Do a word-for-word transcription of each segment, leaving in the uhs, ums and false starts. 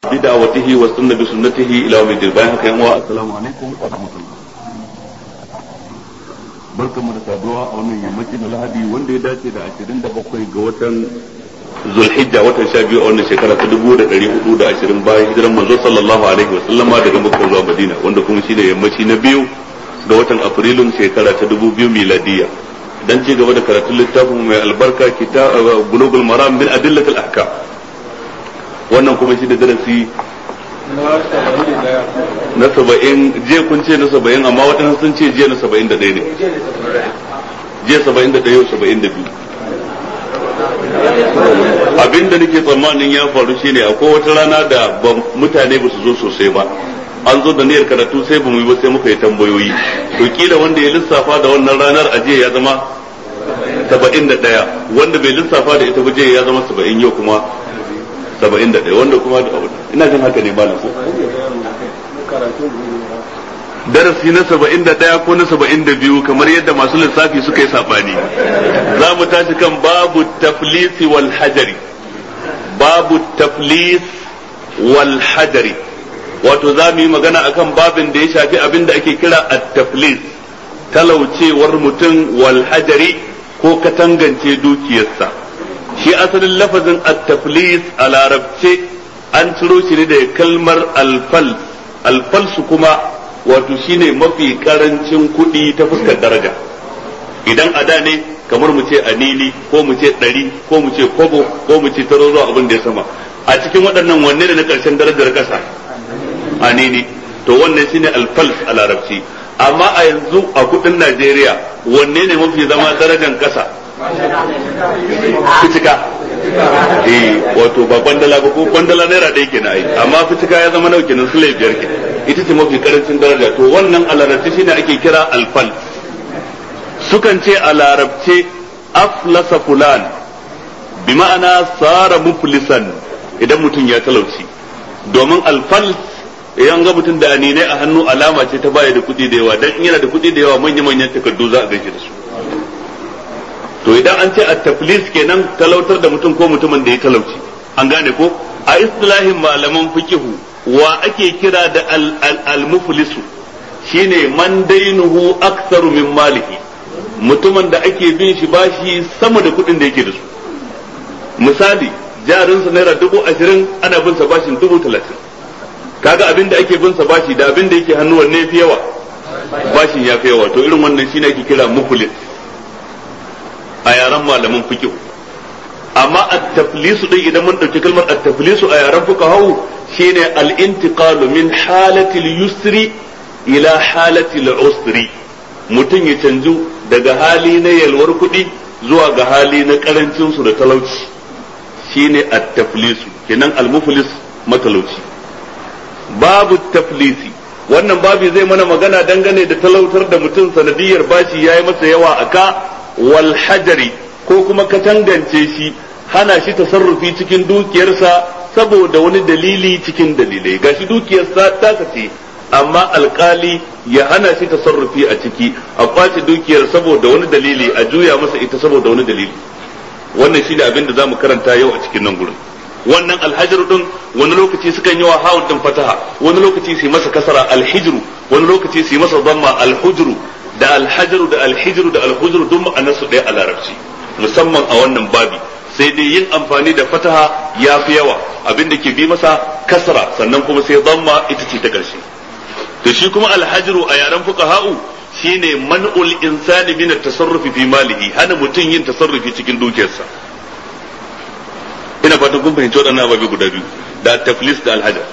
بدعوته واستنى بسنته الى يوم الدين. باي haka yan uwa assalamu alaikum wa rahmatullah. Barkamu da saduwa a wannan yammaci na Lahadi wanda ya dace da ashirin da bakwai ga watan Zulhijja watan sha biyu a wannan shekara ta dubu da ɗari hudu da ashirin bayan hijiran manzo sallallahu alaihi wa sallama daga Makka zuwa Madina, wanda kuma shine yammaci na biyu ga watan Afrilun shekara ta dubu biyu miladiyya. Dan ci gaba da karatun littafin mai albarka kitab Bulughul Maram min Adillatil Ahkam. Wannan kuma shi da darasi na saba'in. Je kun ce na saba'in, amma waɗansu sun ce je na saba'in da ɗaya ne. Je saba'in da ɗaya yau saba'in da biyu. Abinda nake tsammanin ya faru shine akwai wata rana da mutane ba su zo sosai ba, an zo da niyyar karatu sai ba mu yi ba, sai muka yi tambayoyi. To kila wanda ya lissafa da wannan ranar a jiya ya zama saba'in da ɗaya, wanda bai lissafa da ita ba jiya ya zama saba'in, yau kuma saba'in da ɗaya, wanda kuma da ina jin haka ne malam ko darasi na saba'in da ɗaya ko na saba'in da biyu kamar yadda masu lissafi suka yi sabani. Za mu tashi kan babu taflisi wal hajari. Babu taflis wal hajari, wato za mu yi magana akan babin da ya shafi abin da ake kira at-taflis, talaucewar mutum, wal hajari ko katangance dukiyarsa. Shi asalin lafazin at-taflis a larabce an ciro shi ne da kalmar alfal. Alfalsu kuma wato shine mafi karancin kuɗi ta fuskar daraja. Idan a da ne kamar mu ce anini ko mu ce ɗari ko mu ce kobo ko mu ce taro zuwa abin da ya sama, a cikin waɗannan wanne ne na ƙarshen darajar ƙasa? Anini. To wannan shine alfals a larabci. Amma a yanzu a kuɗin Najeriya wanne ne mafi zama darajar ƙasa? Fitika. Eh, wato ba kwandala ba, ko kwandala naira ɗaya kenan ai, amma fitika ya zama nawa kenan? Sule biyar kenan. Ita ce mafi karancin daraja. To wannan a larabci shine ake kira alfal. Sukan ce a larabce aflasa fulan, bi ma'ana sara muflisan, idan mutum ya talauci. Domin alfal idan ga mutum da aninai a hannu alama ce ta baya da kuɗi da yawa, dan in yana da kuɗi da yawa manya-manyan takardu za a gaishe da su. To idan an ce at-taflis kenan talautar da mutum ko mutumin da ya talauci, an gane ko? A istilahin malaman fikihu wa ake kira da al-muflisu shine man dainuhu aktsaru min malihi, mutumin da ake bin shi bashi sama da kuɗin da yake da su. Misali, jarinsa naira dubu ashirin, ana bin sa bashin dubu talatin. Kaga abin da ake bin sa bashi da abin da yake hannu wanne fi yawa? Bashin ya fi yawa. To irin wannan shine ake kira muflis a yaren malaman fiqh. Amma at-taflisu din idan mun dauki kalmar at-taflisu a yaren fuqaha shine al-intiqalu min halati al-yusri ila halati al-usri, mutum ya canju daga hali na yalwar kuɗi zuwa ga hali na karancin su da talauci, shine at-taflisu. Kenan al-muflis matalauci. Babu taflisi, wannan babu zai mana magana dangane da talautar da mutum sanadiyar bashi yayi masa yawa aka, wal hajari ko kuma katangance shi, hana shi tasarrufi cikin dukiyarsa saboda wani dalili cikin dalilai. Gashi dukiyarsa ta kace, amma alkali ya hana shi tasarrufi a ciki, a kwace dukiyar saboda wani dalili, a juya masa ita saboda wani dalili. Wannan shine abin da zamu karanta yau a cikin nan gurin. Wannan alhajar din wani lokaci sukan yi wa hawun din fataha, wani lokaci su yi masa kasara alhijru, wani lokaci su yi masa dhamma alhujru. Da alhajaru da alhijru da alhujru duk ma'anar su ɗaya a larabci, musamman a wannan babi, sai dai yin amfani da fataha ya fi yawa, abin da ke bi masa kasra, sannan kuma sai dhamma ita ce ta ƙarshe. To shi kuma alhajru a yaren fuqaha'u shine man'ul insani min at-tasarrufi fi malihi, hana mutum yin tasarrufi cikin dukiyarsa. Ina fatan kun fahimci waɗannan ababe guda biyu, da taflis da alhajar.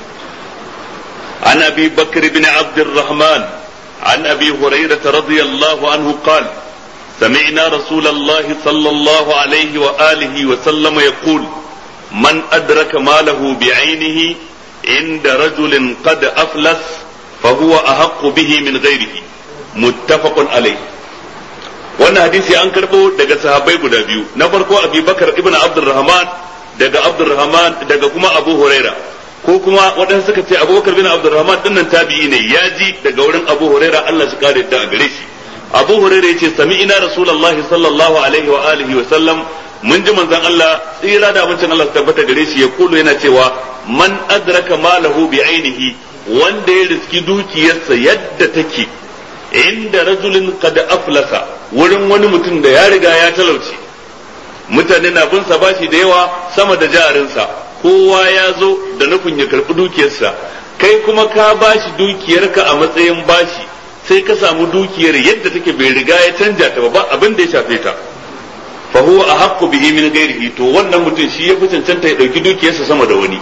An Abi Bakr ibn Abdurrahman عن أبي هريرة رضي الله عنه قال سمعنا رسول الله صلى الله عليه وآله وسلم يقول من أدرك ماله بعينه عند رجل قد أفلس فهو أحق به من غيره متفق عليه. wannan hadisi an karbo daga sahabbai guda biyu, na farko Abi Bakar ibn Abdurrahman, daga Abdurrahman daga kuma Abu Huraira, ko kuma waɗansu suka ce Abubakar bin Abdurrahman dinnan tabi'i ne, ya ji daga wurin Abu Huraira, Allah shi kare da a gare shi. Abu Huraira yace sami'ina Rasulullahi sallallahu alaihi wa alihi wa sallam, mun ji manzon Allah tsira da abincin Allah tabbata gare shi ya kulu yana cewa man adraka malahu bi ainihi wanda ya riski dukiyarsa yadda take inda rajulin qad aflasa wurin wani mutum da ya riga ya talauce mutane na bin sa bashi da yawa sama da jarinsa kowa ya zo da nufin ya karbi dukiyarsa kai kuma ka bashi dukiyarka a matsayin bashi sai ka samu dukiyar yadda take bai riga ya canja ta ba abin da ya shafe ta fa huwa ahaqqu bihi min ghairihi to wannan mutum shi ya fi cancanta ya dauki dukiyarsa sama da wani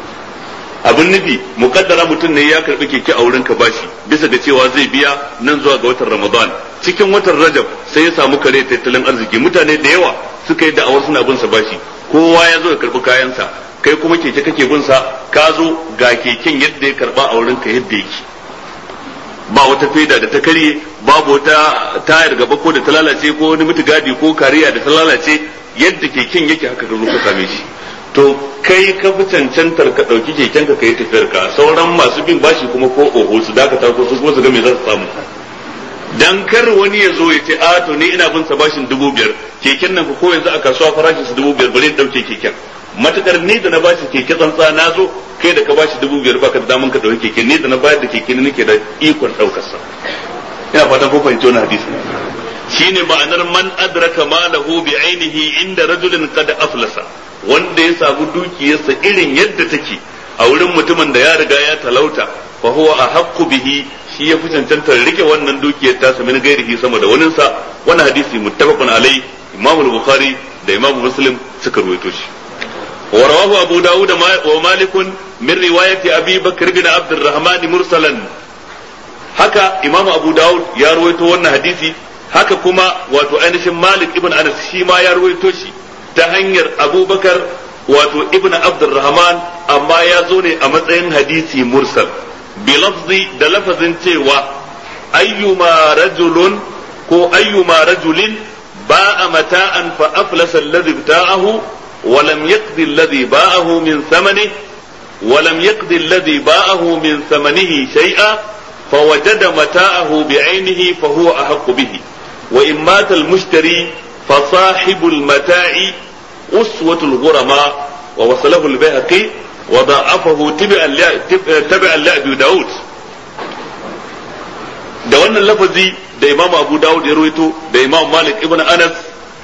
abin nufi mukaddara mutum ne ya karbi keke a wurin ka bashi bisa ga cewa zai biya nan zuwa ga watan Ramadan cikin watan Rajab sai ya samu kare tattalin arziki mutane da yawa suka yi da'awar suna bin sa bashi kowa ya zo ya karbi kayansa kai kuma keke kake bin sa ka zo ga keken yadda ya karba a wurin ka yadda yake ba wata faida da ta karye babu wata tayar gaba ko da ta lalace ko wani mutigadi ko kariya da ta lalace yadda keken yake haka ka zo ka same shi to kai ka fi cancantar ka ɗauki keken ka kai tafiyar ka sauran masu bin bashi kuma ko oho su dakata ko su kuma su ga me za su samu dan kar wani ya zo ya ce a to ni ina bin sa bashin dubu biyar keken nan ko yanzu a kasuwa farashin su dubu biyar bari in ɗauke keken matukar ni da na bashi keke tsantsa na zo kai da ka bashi dubu biyar baka da daman ka ɗauki keke ni da na bayar da keke ne nake da ikon ɗaukar sa ina fatan ko fahimci wannan hadisi shine ma'anar man adraka malahu bi ainihi inda rajulin qad aflasa wanda ya samu dukiyarsa irin yadda take a wurin mutumin da ya riga ya talauta fa huwa ahaqqu bihi shi ya fi cancantar rike wannan dukiyar ta sa min gairihi sama da wanin sa wannan hadisi muttafaqun alai Imam al-Bukhari da Imam Muslim suka ruwaito shi wa rawahu Abu Dawud wa Malik min riwayati Abi Bakr bin Abd al-Rahman mursalan haka Imam Abu Dawud ya ruwaito wannan hadisi haka kuma wato ainihin Malik ibn Anas shi ma ya ruwaito shi ta hanyar abubakar wato ibn abdurrahman amma ya zo ne a matsayin hadisi mursal bi lafzi da lafazin cewa ayyuma rajulun ko ayyuma rajulin ba'a mata'an fa aflasa alladhi ibta'ahu wa lam yaqdi alladhi ba'ahu min thamanihi wa lam yaqdi alladhi ba'ahu min thamanihi shay'a fa wajada mata'ahu bi'aynihi fa huwa ahaqqu bihi wa in mata al-mushtari فصاحب المتاع أسوة الغرماء ووصله البيهقي وضعفه تبعا لأبي داود da wannan lafazi da Imam Abu Dawud ya rawaito da Imam Malik ibn Anas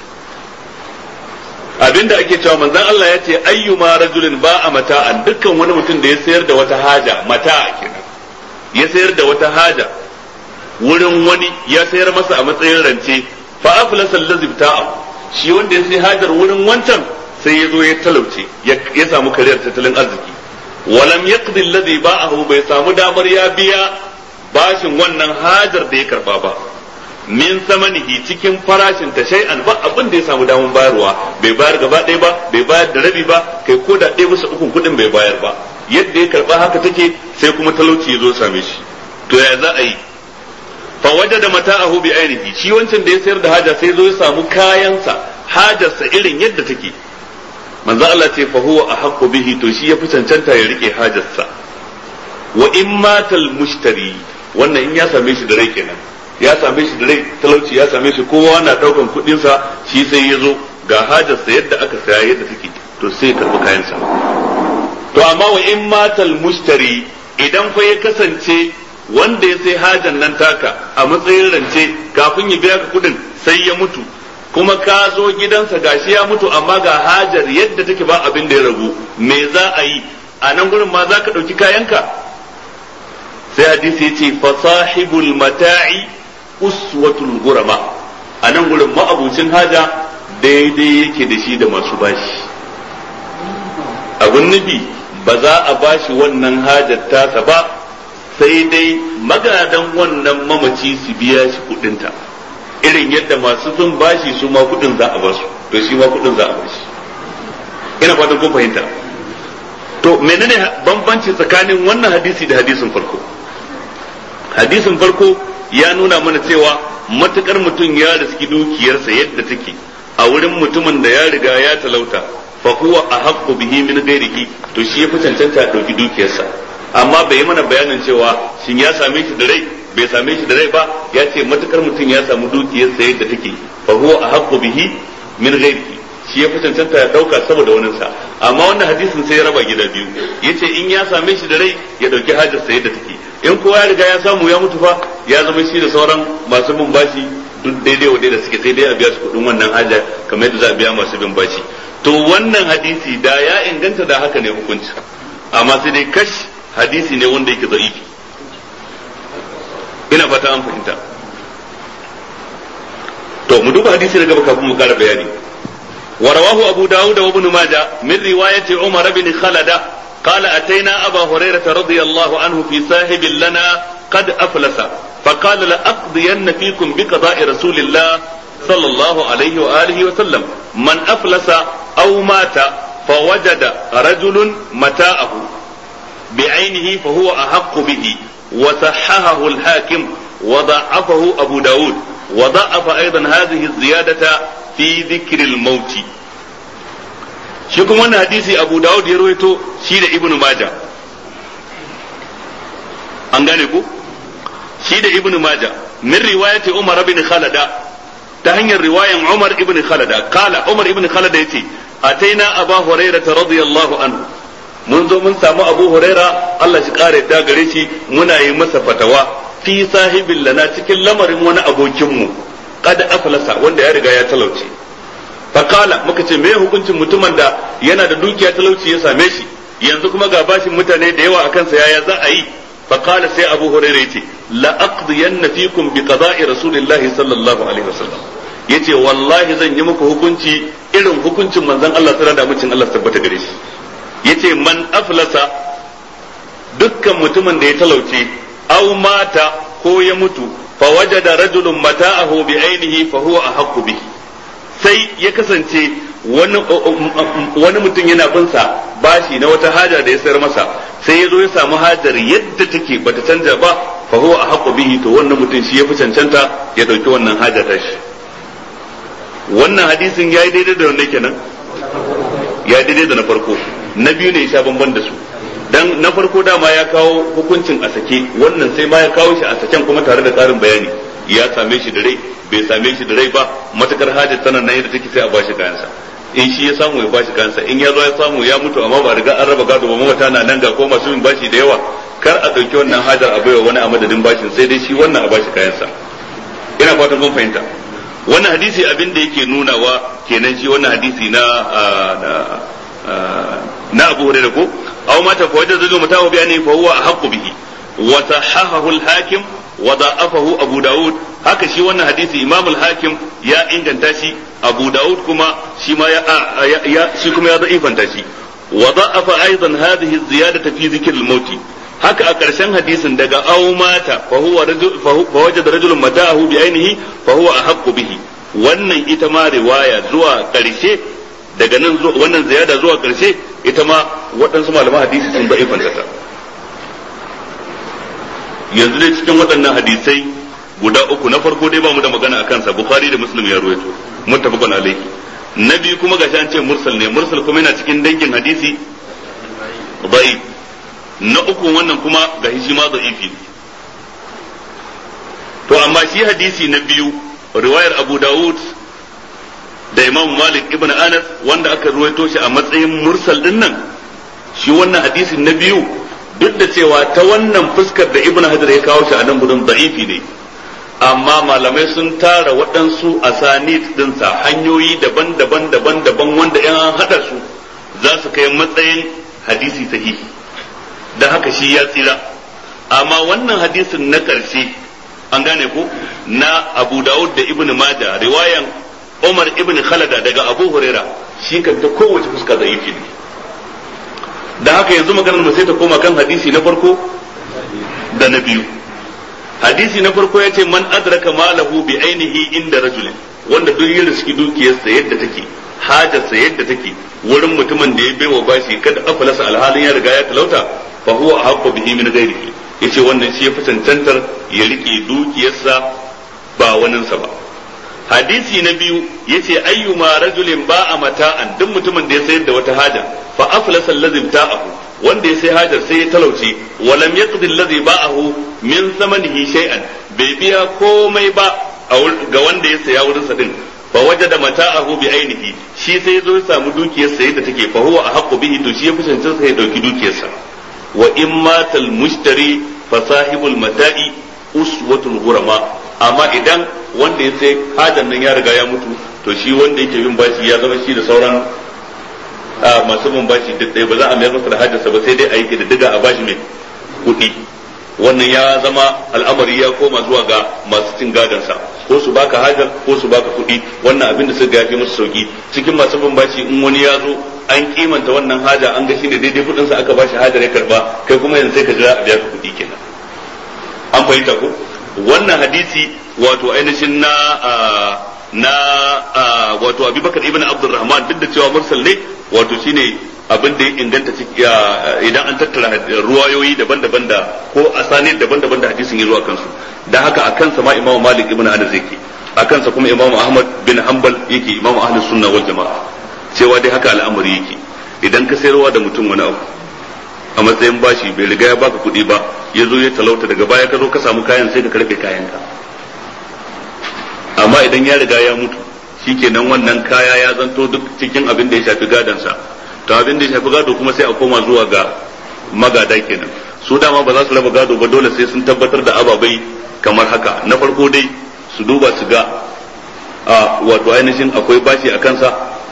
abinda ake cewa manzon Allah ya ce ayyuma rajulin ba'a mata'an dukkan wani mutum da ya sayar da wata haja mata'a kenan ya sayar da wata haja wurin wani ya sayar masa a matsayin rance fa aflasa allazi bta'a shi wanda ya sai hajar wurin wancan sai ya zo ya talauce ya samu kariyar tattalin arziki walam yaqdi allazi ba'ahu bai samu damar ya biya bashin wannan hajar da ya karba ba min samanihi cikin farashin ta shay'an ba abin da ya samu damar bayarwa bai bayar gaba ɗaya ba bai bayar da rabi ba kai ko da ɗaya bisa ukun kuɗin bai bayar ba yadda ya karba haka take sai kuma talauci ya zo same shi to ya za a yi fa wajada mata'ahu bi ainihi shi wancan da ya sayar da haja sai zo ya samu kayansa hajarsa irin yadda take manzo Allah ce fa huwa ahaqqu bihi to shi ya fi cancanta ya rike hajarsa wa in matal mushtari wannan in ya same shi da rai kenan ya same shi da rai talauci ya same shi kowa na daukan kudin sa shi sai ya zo ga hajarsa yadda aka saya yadda take to sai ya karbi kayansa to amma wa in matal mushtari idan fa ya kasance wanda ya sai hajan nan taka a matsayin rance kafin ya biya ka kudin sai ya mutu kuma ka zo gidansa gashi ya mutu amma ga hajar yadda take ba abin da ya ragu me za a yi a nan gurin ma za ka ɗauki kayanka sai hadisi ya ce fasahibul mata'i uswatul gurama a nan gurin ma'abucin haja daidai yake da shi da masu bashi abun nufi ba za a bashi wannan hajar tasa ba sai dai magadan wannan mamaci su biya shi kudinta irin yadda masu sun bashi su ma kudin za a basu to shi ma kudin za a bashi ina fatan kun fahimta to menene bambanci tsakanin wannan hadisi da hadisin farko hadisin farko ya nuna mana cewa matukar mutum ya riski dukiyarsa yadda take a wurin mutumin da ya riga ya talauta fa huwa ahaqqu bihi min ghairihi to shi ya fi cancanta a dauki dukiyarsa amma bai yi mana bayanin cewa shin ya same shi da rai bai same shi da rai ba ya ce matukar mutum ya samu dukiyarsa yadda take fa huwa ahaqqu bihi min ghairihi shi ya fi cancanta ya dauka saboda wani sa amma wannan hadisin sai ya raba gida biyu yace in ya same shi da rai ya dauki hajar sa yadda take in kowa ya riga ya samu ya mutu fa ya zama shi da sauran masu bin bashi duk daidai wa da suke sai dai a biya su kudin wannan haja kamar yadda za a biya masu bin bashi to wannan hadisi da ya inganta da haka ne hukunci amma sai dai kash hadisi ne wanda yake da'ifi ina fata an fahimta to mu duba hadisi daga kafin mu kara bayani ورواه أبو داود وابن ماجه من رواية عمر بن خلدة قال أتينا أبا هريرة رضي الله عنه في صاحب لنا قد أفلس فقال لأقضين فيكم بقضاء رسول الله صلى الله عليه وآله وسلم من أفلس أو مات فوجد رجل متاعه بعينه فهو أحق به وصححه الحاكم وضعفه أبو داود وضعف أيضا هذه الزيادة fi zikril mauti shi kuma wannan hadisi Abu Dawud ya rawaito shi da Ibn Majah an gane ku shi da Ibn Majah min riwayati Umar ibn Khalada ta hanyar riwayan Umar ibn Khalada kala Umar ibn Khalada yace ataina Abu Hurairah radiyallahu anhu mun zo mun samu Abu Huraira Allah shi kare da gare shi muna yi masa fatawa fi sahibil lana cikin lamarin wani abokin mu qad aflasa wanda ya riga ya talauce fakala muka ce me hukuncin mutumin da yana da dukiya talauci ya same shi yanzu kuma ga bashin mutane da yawa akan sa yaya za a yi fakala sai Abu Hurairah yace la aqdiyanna fikum bi qada'i rasulillahi sallallahu alaihi wasallam yace wallahi zan yi muku hukunci irin hukuncin manzon Allah sallallahu alaihi wasallam Allah tabbata gare shi yace man aflasa dukkan mutumin da ya talauce aw mata ko ya mutu فوجد رجل متاعه بعينه فهو أحق به sai ya kasance wani wani mutum yana bin sa bashi na wata haja da ya sayar masa sai ya zo ya samu hajar yadda take bata canja ba fa huwa ahqqu bihi to wannan mutum shi ya fi cancanta ya dauki wannan haja ta shi wannan hadisin yayi daidai da wannan kenan ya daidai da na farko na biyu ne ya sha bamban da su dan na farko dama ya kawo hukuncin a sake wannan sai ma ya kawo shi a saken kuma tare da tsarin bayani ya same shi da rai bai same shi da rai ba matakar hajar tana nan yadda take sai a bashi kayansa in shi ya samu ya bashi kayansa in ya zo ya samu ya mutu amma ba riga an raba gado ba mamata na nan ga ko masu yin bashi da yawa kar a dauki wannan hajar a baiwa wani a madadin bashin sai dai shi wannan a bashi kayansa ina fatan kun fahimta wannan hadisi abin da yake nunawa kenan shi wannan hadisi na na Abu Hurairah ko aw mata fa wajada zulu matahu bi anni fa huwa ahqqu bihi wa sahahahu al-hakim wa da'afahu Abu Dawud haka shi wannan hadisi Imam al-Hakim ya inganta shi Abu Dawud kuma shi ma ya ya shi kuma ya da'ifanta shi wa da'afa aidan hadhihi az-ziyadata fi dhikr al-maut haka a ƙarshen hadisin daga aw mata fa huwa rajul fa wajada rajulun matahu bi ainihi fa huwa ahqqu bihi wannan ita ma riwaya zuwa ƙarshe daga nan wannan ziyada zuwa ƙarshe ita ma waɗansu malaman hadisi sun da'ifanta ta yanzu dai cikin waɗannan hadisai guda uku na farko dai ba mu da magana a kansa Bukhari da Muslim ya ruwaito muttafaqun alayhi na biyu kuma gashi an ce mursal ne mursal kuma yana cikin dangin hadisi da'if na uku wannan kuma gashi shi ma da'ifi to amma shi hadisi na biyu riwayar Abu Dawud da Imam Malik ibn Anas wanda aka ruwaito shi a matsayin mursal din nan shi wannan hadisin na biyu duk da cewa ta wannan fuskar da Ibn Hajar ya kawo shi a nan gudun da'ifi ne amma malamai sun tara waɗansu asanid dinsa hanyoyi daban-daban daban-daban wanda in an haɗa su za su kai matsayin hadisi sahihi da haka shi ya tsira amma wannan hadisin na ƙarshe an gane ko na Abu Dawud da Ibn Majah riwayan Umar ibn Khalada daga Abu Huraira shi kan ta kowace fuska da'ifi ne da haka yanzu maganar mu sai ta koma kan hadisi na farko da na biyu hadisi na farko ya ce man adraka malahu bi ainihi inda rajulin wanda duk ya riski dukiyarsa yadda take hajarsa yadda take wurin mutumin da ya baiwa bashi kada afalasa alhalin ya riga ya talauta fa huwa ahqqu bihi min ghairihi yace wannan shi ya fi cancantar ya rike dukiyarsa ba waninsa ba hadisi na biyu yace ayyuma rajulin ba'a mata'an duk mutumin da ya sayar da wata haja fa aflasa allazi ta'ahu wanda ya sai hajar sai ya talauce walam yaqdi allazi ba'ahu min zamanihi shay'an bai biya komai ba ga wanda ya saya wurin sa din fa wajada mata'ahu bi ainihi shi sai zo ya samu dukiyar sa yadda take fa huwa ahqqu bihi to shi ya fi cancanta sai ya dauki dukiyar sa wa in matal mushtari fa sahibul mata'i uswatul ghurama amma idan wanda ya sai hajan nan ya riga ya mutu to shi wanda yake bin bashi ya zama shi da sauran masu bin bashi duk ɗaya ba za a mayar masa da hajarsa ba sai dai a yi da diga a bashi mai kuɗi wannan ya zama al'amari ya koma zuwa ga masu cin gadansa ko su baka hajar ko su baka kuɗi wannan abin da suka yafi musu sauki cikin masu bin bashi in wani ya zo an kimanta wannan haja an ga shi da daidai kuɗinsa aka bashi hajar ya karba kai kuma yanzu sai ka jira a biya ka kuɗi kenan an fahimta ko wannan hadisi wato ainihin na na wato Abubakar ibn Abdurrahman duk da cewa mursal ne wato shine abin da ya inganta idan an tattara ruwayoyi daban-daban da ko asani daban-daban da hadisin ya zo a kansu dan haka a kansa ma Imam Malik ibn Anas yake a kansa kuma Imam Ahmad bin Hanbal yake Imam Ahlus Sunna wal Jamaa cewa dai haka al'amari yake idan ka sayarwa da mutum wani abu a matsayin bashi bai riga ya baka kuɗi ba ya zo ya talauta daga baya ka zo ka samu kayan sai ka karɓe kayanka amma idan ya riga ya mutu shikenan wannan kaya ya zanto duk cikin abin da ya shafi gadansa to abin da ya shafi gado kuma sai a koma zuwa ga magada kenan su dama ba za su raba gado ba dole sai sun tabbatar da ababai kamar haka na farko dai su duba su ga a wato ainihin akwai bashi a kansa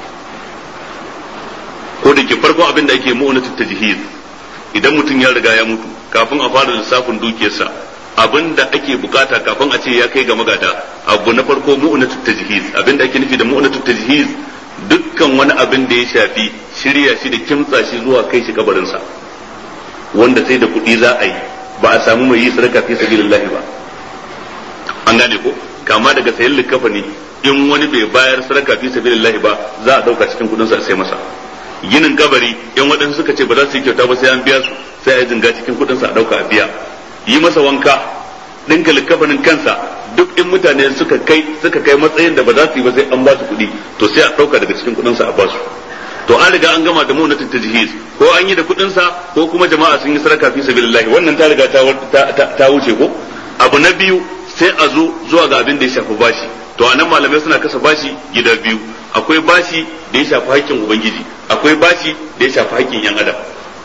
ko da ke farkon abin da ake mu'unatu tajhiz idan mutum ya riga ya mutu kafin a fara lissafin dukiyarsa abin da ake bukata kafin a ce ya kai ga magada abu na farko mu'unatu tajhiz abin da ake nufi da mu'unatu tajhiz dukkan wani abin da ya shafi shirya shi da kimtsa shi zuwa kai shi kabarinsa wanda sai da kuɗi za a yi ba a samu mai yi sadaka fi sabilillahi ba an gane ko kama daga sayan likafani in wani bai bayar sadaka fi sabilillahi ba za a dauka cikin kuɗin sa sai masa ginin kabari in waɗansu suka ce ba za su yi kyauta ba sai an biya su sai a yi zinga cikin kuɗin sa a dauka a biya yi masa wanka ɗinka likafanin kansa duk in mutane suka kai suka kai matsayin da ba za su yi ba sai an ba su kuɗi to sai a ɗauka daga cikin kuɗin sa a ba su to an riga an gama da munatin tajhiz ko an yi da kuɗin sa ko kuma jama'a sun yi sadaka fi sabilillah wannan ta riga ta ta wuce ko abu na biyu sai a zo zuwa ga abin da ya shafi bashi to anan malamai suna kasa bashi gida biyu akwai bashi da ya shafi haƙƙin ubangiji akwai bashi da ya shafi haƙƙin yan adam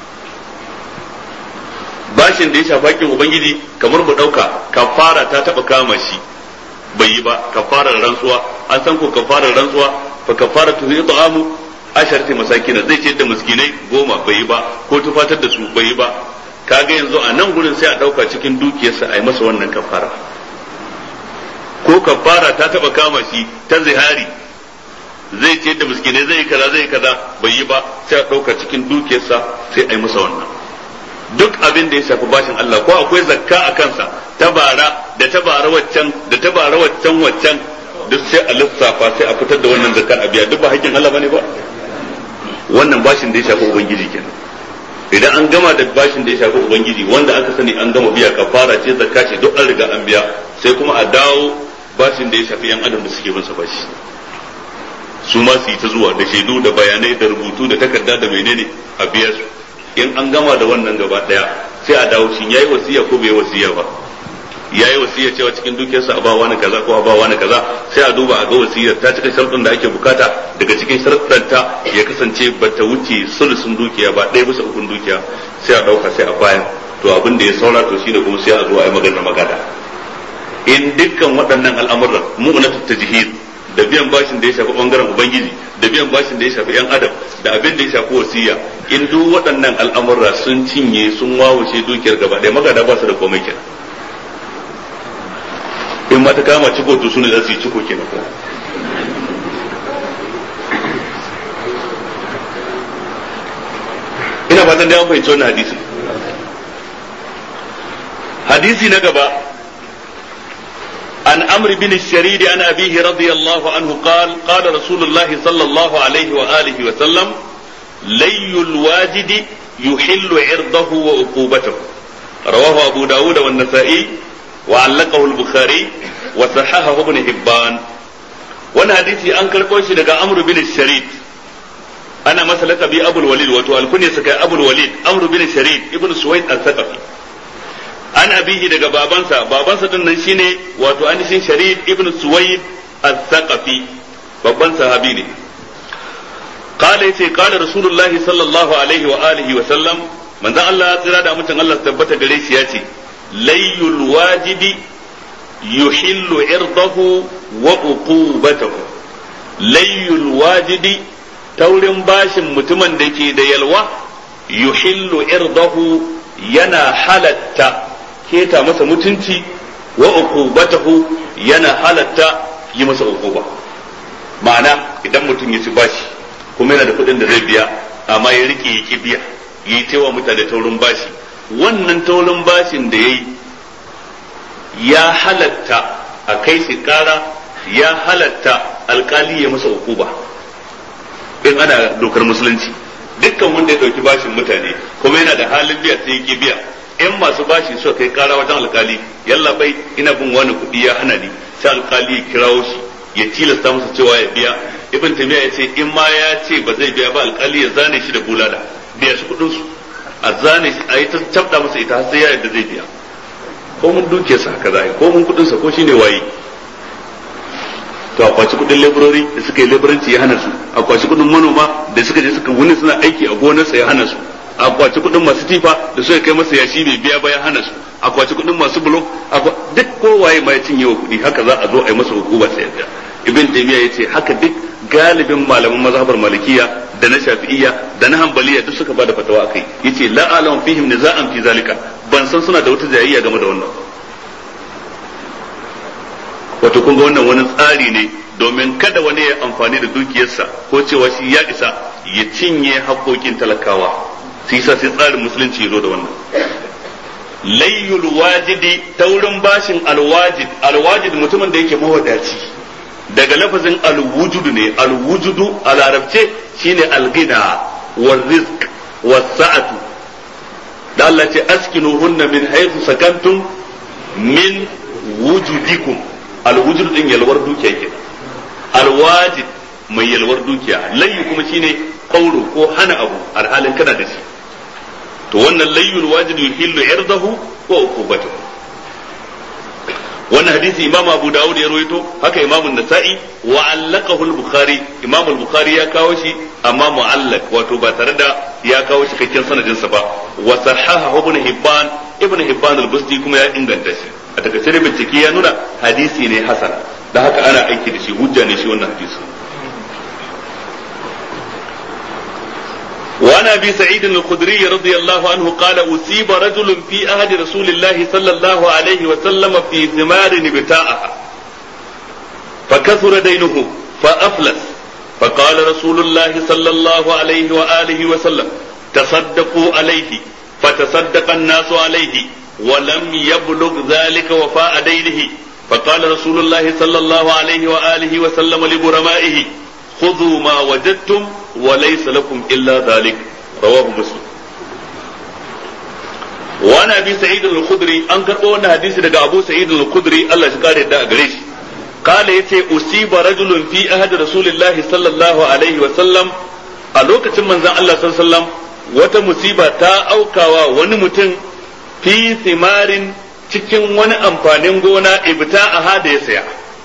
bashin da ya shafi haƙƙin ubangiji kamar mu ɗauka kafara ta taɓa kama shi bai yi ba kafarar rantsuwa an san ko kafarar rantsuwa fa kafaratu it'amu asharati masakin zai ce da miskinai goma bai yi ba ko tufatar da su bai yi ba kaga yanzu a nan gurin sai a ɗauka cikin dukiyarsa a yi masa wannan kafara ko kafara ta taɓa kama shi ta zihari zai ce da miskinai zai yi kaza zai yi kaza bai yi ba sai a ɗauka cikin dukiyarsa sai a yi masa wannan duk abin da ya shafi bashin Allah ko akwai zakka a kansa ta bara da ta bara waccan da ta bara waccan waccan duk sai a lissafa sai a fitar da wannan zakkar a biya duk ba hakkin Allah bane ba wannan bashin da ya shafi ubangiji kenan idan an gama da bashin da ya shafi ubangiji wanda aka sani an gama biya kafara ce zakka ce duk an riga an biya sai kuma a dawo bashin da ya shafi yan adam da suke bin sa bashi su ma su yi ta zuwa da shaidu da bayanai da rubutu da takarda da menene a biya su in an gama da wannan gaba daya sai a dawo shin yayi wasiya ko bai wasiya ba yayi wasiya cewa cikin dukiyarsa a ba wani kaza ko a ba wani kaza sai a duba a ga wasiyar ta cika sharuɗin da ake bukata daga cikin sharuɗanta ya kasance bata wuce sulusun dukiya ba ɗaya bisa ukun dukiya sai a ɗauka sai a bayar to abin da ya saura to shine kuma sai a zo a yi magana magana in dukkan waɗannan al'amuran mu'natut tajhid da biyan bashin da ya shafi bangaren ubangiji da biyan bashin da ya shafi yan adam da abin da ya shafi wasiya in duk waɗannan al'amurra sun cinye sun wawuce dukiyar gaba ɗaya magada ba su da komai kenan in ma ta kama ciko to su ne za su yi ciko kenan ko ina fatan da an fahimci wannan hadisi hadisi na gaba عن عمرو بن الشريد عن أبيه رضي الله عنه قال قال رسول الله صلى الله عليه وآله وسلم لي الواجد يحل عرضه وعقوبته رواه أبو داود والنسائي وعلقه البخاري وصححه ابن حبان وانا حديثي أنكر قوشي لك عمرو بن الشريد أنا مسألة أبي أبو الوليد وتؤلكني سكا أبو الوليد عمرو بن الشريد ابن سويد الثقفي an abihi daga babansa babansa din nan shine wato anishin sharid ibn suwaid al-thaqafi babban sahabi ne qala yace qala rasulullahi sallallahu alaihi wa alihi wa sallam manzon Allah ya tsira da mutum Allah tabbata gare shi yace layyul wajibi yuhillu irdahu wa uqubatahu layyul wajibi taurin bashin mutumin da ke da yalwa yuhillu irdahu yana halatta keta masa mutunci wa uqubatahu yana halatta yi masa uquba ma'ana idan mutum ya ci bashi kuma yana da kuɗin da zai biya amma ya rike ya ki biya yi cewa mutane taurin bashi wannan taurin bashin da yayi ya halatta a kai shi kara ya halatta alkali ya masa uquba in ana dokar musulunci dukkan wanda ya dauki bashin mutane kuma yana da halin biya sai ya ki biya in masu bashi suka kai kara wajen alkali yalla bai ina bin wani kuɗi ya hana ni sai alkali ya kirawo shi ya tilasta masa cewa ya biya ibn taymiya ya ce in ma ya ce ba zai biya ba alkali ya zane shi da bulala biya shi kuɗin su a zane shi a yi ta tabda masa ita har sai ya yadda zai biya ko mun duke sa haka zai ko mun kuɗin sa ko shine waye to a kwaci kuɗin laborori da suka yi laboranci ya hana su a kwaci kuɗin manoma da suka je suka wuni suna aiki a gonarsa ya hana su a kwaci kudin masu tifa da suka kai masa yashi bai biya ba ya hana su a kwaci kudin masu bulo duk kowaye ma ya cinye wa kudi haka za a zo a yi masa hukuma sai yadda ibn taymiya yace haka duk galibin malaman mazhabar malikiya da na shafi'iyya da na hanbaliya duk suka bada fatawa akai yace la alam fihim niza'an fi zalika ban san suna da wata jayayya game da wannan wato kun ga wannan wani tsari ne domin kada wani ya amfani da dukiyarsa ko cewa shi ya isa ya cinye haƙoƙin talakawa sai yasa sai tsarin musulunci ya zo da wannan layyul wajidi taurin bashin alwajid alwajid mutumin da yake mawadaci daga lafazin alwujud ne alwujudu a larabce shine algina wal rizq was sa'atu da Allah ce askinuhunna min haythu sakantum min wujudikum alwujud din yalwar dukiya kenan alwajid mai yalwar dukiya layyu kuma shine kauro ko hana abu alhalin kana da shi to wannan layyul wajid yuhillu irdahu wa uqubatahu wannan hadisi imam abu daud ya rawaito haka imam an-nasa'i wa allaqahu al-bukhari imam al-bukhari ya kawo shi amma mu'allaq wato ba tare da ya kawo shi cikakken sanadin sa ba wa sahaha ibn hibban ibn hibban al-busti kuma ya inganta shi a takaice da bincike ya nuna hadisi ne hasan da haka ana aiki da shi hujja ne shi wannan hadisi وعن ابي سعيد الخدري رضي الله عنه قال اصيب رجل في عهد رسول الله صلى الله عليه وسلم في ثمار ابتاعها فكثر دينه فافلس فقال رسول الله صلى الله عليه واله وسلم تصدقوا عليه فتصدق الناس عليه ولم يبلغ ذلك وفاء دينه فقال رسول الله صلى الله عليه واله وسلم لغرمائه خذوا ما وجدتم وليس لكم إلا ذلك رواه مسلم وانا ابي سعيد الخدري ان كربو wannan hadisi daga Abu Sa'id al-Khudri Allah shi kare da gare shi kale yace usiba rajulun fi ahad rasulillah sallallahu alaihi wa sallam a lokacin manzon Allah sallallahu alaihi wasallam wata musiba ta aukawa wani mutum fi thimarin cikin wani amfanin gona ibta ahada ya saya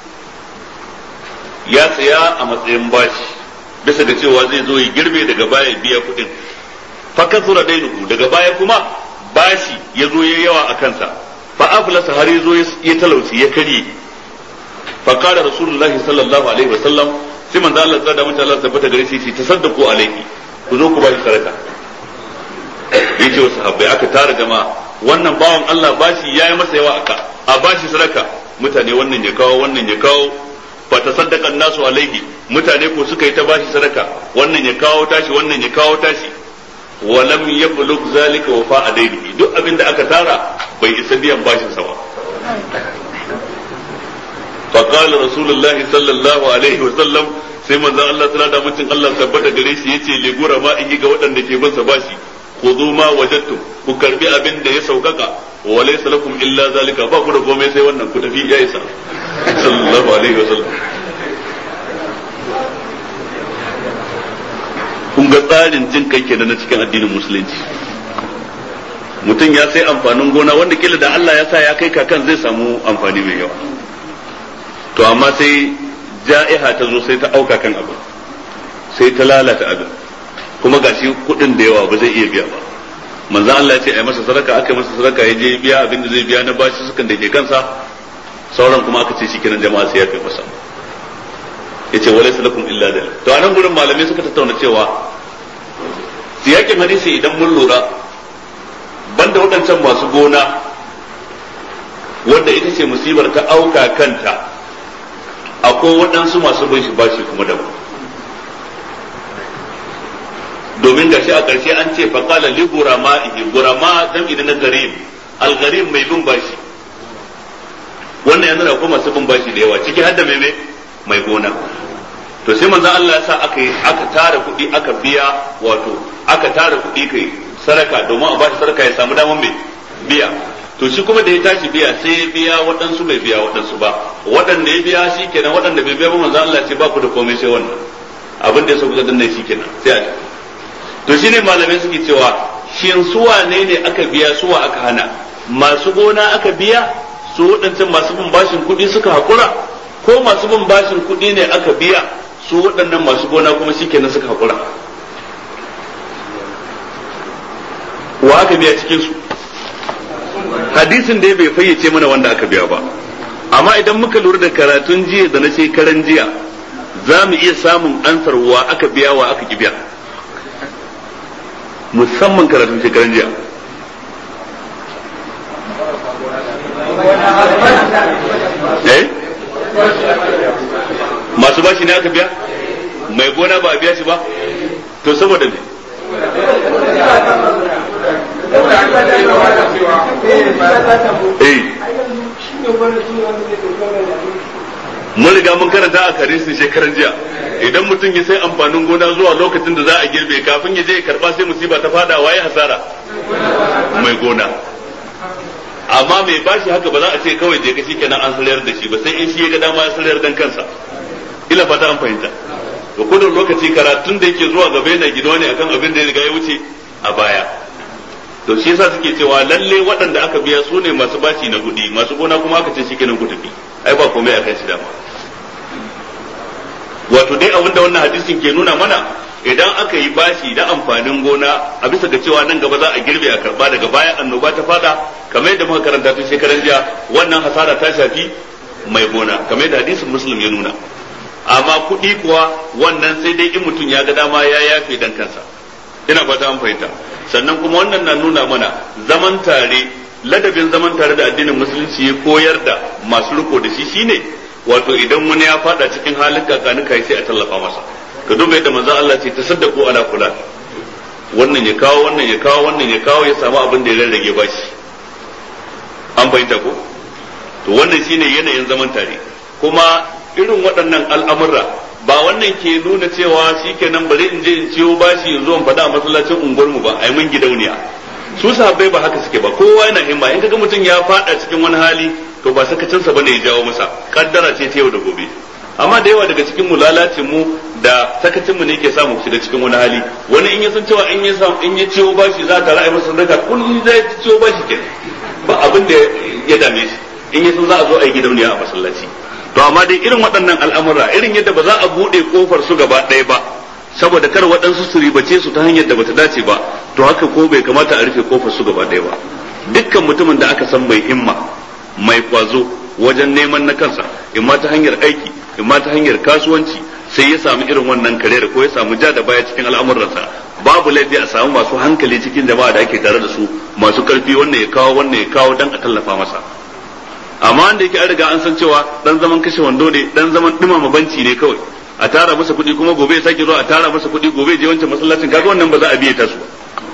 ya tsaya a matsayin bashi bisa ga cewa zai zo ya girbe daga baya biya kuɗin fakasura dainuhu daga baya kuma bashi ya zo ya yawa a kansa fa aflasa har ya zo ya talauci ya karye fa qala rasulullahi sallallahu alaihi wa sallam sai manzo Allah tsada mun Allah tabbata gare shi tasaddaqu alaihi ku zo ku bashi sadaka yace wa sahabbai aka tara jama'a wannan bawan Allah bashi yayi masa yawa aka a bashi sadaka mutane wannan ya kawo wannan ya kawo fa tasaddaqa an-nasu alaihi mutane ko suka yi ta bashi sadaka wannan ya kawo tashi wannan ya kawo tashi wa lam yablugh zalika wa fa adaini duk abinda aka tara bai isa biyan bashin sa ba fa qala rasulullahi sallallahu alaihi wa sallam sai manzo Allah tsara da mutun Allah tabbata gare shi yace le gura ma in ga waɗanda ke bin sa bashi khudhu ma wajadtum ku karbi abin da ya saukaka wa laysa lakum illa zalika ba ku da komai sai wannan ku tafi ya isa sallallahu alaihi wasallam kun ga tsarin jin kai kenan na cikin addinin musulunci mutum ya sai amfanin gona wanda kila da Allah ya sa ya kai kakan zai samu amfani mai yawa to amma sai ja'iha ta zo sai ta auka kan abin sai ta lalata abin kuma gashi kuɗin da yawa ba zai iya biya ba manzo Allah ya ce ai masa sadaka aka yi masa sadaka ya je biya abin da zai biya na bashi sukan da ke kansa sauran kuma aka ce shikenan jama'a sai ya kai masa yace walaysa lakum illa dal to anan gurin malamai suka tattauna cewa siyakin hadisi idan mun lura banda waɗancan masu gona wanda ita ce musibar ta auka kanta akwai waɗansu masu bin shi bashi kuma daban domin gashi a ƙarshe an ce faqala li burama'ihi burama dan idan na garim al-garim mai bin bashi wannan yanzu akwai masu bin bashi da yawa ciki hadda mai mai gona to sai manzo Allah ya sa aka yi aka tara kuɗi aka biya wato aka tara kuɗi kai saraka domin a bashi saraka ya samu daman mai biya to shi kuma da ya tashi biya sai ya biya waɗansu bai biya waɗansu ba waɗanda ya biya shi kenan waɗanda bai biya ba manzo Allah ya ce ba ku da komai sai wannan abin da ya so kuka danne shi kenan sai a to shine malamai suke cewa shin su wane ne aka biya su wa aka hana masu gona aka biya su waɗancan masu bin bashin kuɗi suka haƙura ko masu bin bashin kuɗi ne aka biya su waɗannan masu gona kuma shikenan suka haƙura wa aka biya cikin su hadisin da bai fayyace mana wanda aka biya ba amma idan muka lura da karatun jiya da na shekaran jiya za mu iya samun ansar wa aka biya wa aka ki biya musamman karatun shekaran jiya eh masu bashi ne aka biya mai gona ba a biya shi ba to saboda me eh mun riga mun karanta a karisin shekaran jiya idan mutum ya sai amfanin gona zuwa lokacin da za a girbe kafin ya je ya karba sai musiba ta fada waye hasara mai gona amma mai bashi haka ba za a ce kawai je ka shikenan an sarayar da shi ba sai in shi ya ga dama ya sarayar dan kansa ila fata an fahimta to kudin lokaci karatun da yake zuwa gaba yana gido ne akan abin da ya riga ya wuce a baya to shi yasa suke cewa lalle waɗanda aka biya su ne masu bashi na kuɗi masu gona kuma aka ce shikenan ku tafi ai ba komai akan shi dama wato dai abinda wannan hadisin ke nuna mana idan aka yi bashi da amfanin gona a bisa ga cewa nan gaba za a girbe a karba daga baya annoba ta fada kamar yadda muka karanta tun shekaran jiya wannan hasara ta shafi mai gona kamar yadda hadisin muslim ya nuna amma kuɗi kuwa wannan sai dai in mutum ya ga dama ya yafe dan kansa ina fata an fahimta sannan kuma wannan na nuna mana zaman tare ladabin zaman tare da addinin musulunci ya koyar da masu riko da shi shine wato idan wani ya fada cikin halin kakanuka sai a tallafa masa ka duba yadda manzo Allah ce tasaddaqu ala fulan wannan ya kawo wannan ya kawo wannan ya kawo ya samu abin da ya rarrage bashi an fahimta ko to wannan shine yanayin zaman tare kuma irin waɗannan al'amurra ba wannan ke nuna cewa shikenan bari in je in ciwo bashi yanzu in faɗa a masallacin unguwarmu ba ai mun gidauniya su sahabbai ba haka suke ba kowa yana himma in kaga mutum ya fada cikin wani hali to ba sakacinsa bane ya jawo masa kaddara ce ta yau da gobe amma da yawa daga cikin mu lalacin mu da sakacin mu ne yake samu shiga cikin wani hali wani in ya san cewa in ya samu in ya ciwo bashi za ta ra'ayi masa sadaka kullum zai ciwo bashi ke ba abin da ya dame shi in ya san za a zo a yi gidauniya a masallaci to amma dai irin waɗannan al'amura irin yadda ba za a buɗe kofar su gaba ɗaya ba saboda kar waɗansu su ribace su ta hanyar da bata dace ba to haka ko bai kamata a rufe kofar su gaba ɗaya ba dukkan mutumin da aka san mai himma mai kwazo wajen neman na kansa imma ta hanyar aiki imma ta hanyar kasuwanci sai ya samu irin wannan kare ko ya samu ja da baya cikin al'amuransa babu laifi a samu masu hankali cikin jama'a da ake tare da su masu karfi wannan ya kawo wannan ya kawo dan a tallafa masa amma wanda yake an riga an san cewa dan zaman kashe wando ne dan zaman dumama banci ne kawai a tara masa kuɗi kuma gobe ya sake zuwa a tara masa kuɗi gobe je wancan masallacin kaga wannan ba za a biye ta su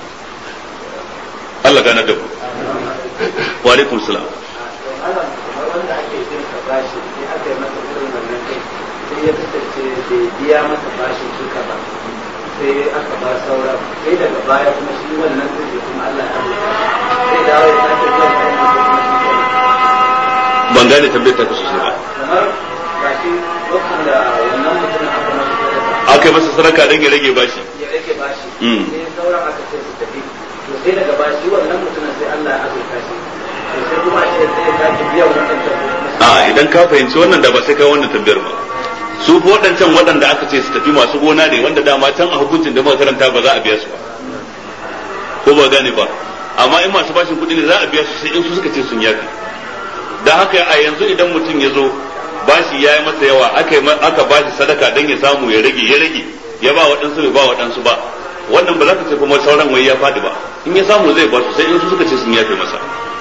Allah gana da ku wa alaikum salam wanda ake bin ka bashi sai aka yi masa irin wannan kai sai ya kasance bai biya masa bashi duka ba sai aka ba sauran sai daga baya kuma shi wannan sai kuma Allah ya sai dawo ya sake zuwa kan ban gane tambayar ta kasu ba kamar gashi lokacin da wannan mutum aka masa sadaka aka yi masa sadaka dan ya rage bashi ya rage bashi sai sauran aka ce su tafi to sai daga bashi wannan mutum sai Allah ya azurta shi sai kuma ce sai ya sake biya wannan tabbata a idan ka fahimci wannan da ba sai ka wannan tambayar ba su ko waɗancan waɗanda aka ce su tafi masu gona ne wanda dama can a hukuncin da makaranta ba za a biya su ba ko ba gane ba, amma in masu bashin kuɗi ne za a biya su sai in su suka ce sun yafi. da haka a yanzu idan mutum ya zo bashi ya yi masa yawa aka aka bashi sadaka don ya samu ya rage ya rage ya ba waɗansu bai ba waɗansu ba, wannan ba za ka ce kuma sauran wai ya faɗi ba, in ya samu zai ba su sai in su suka ce sun yafe masa.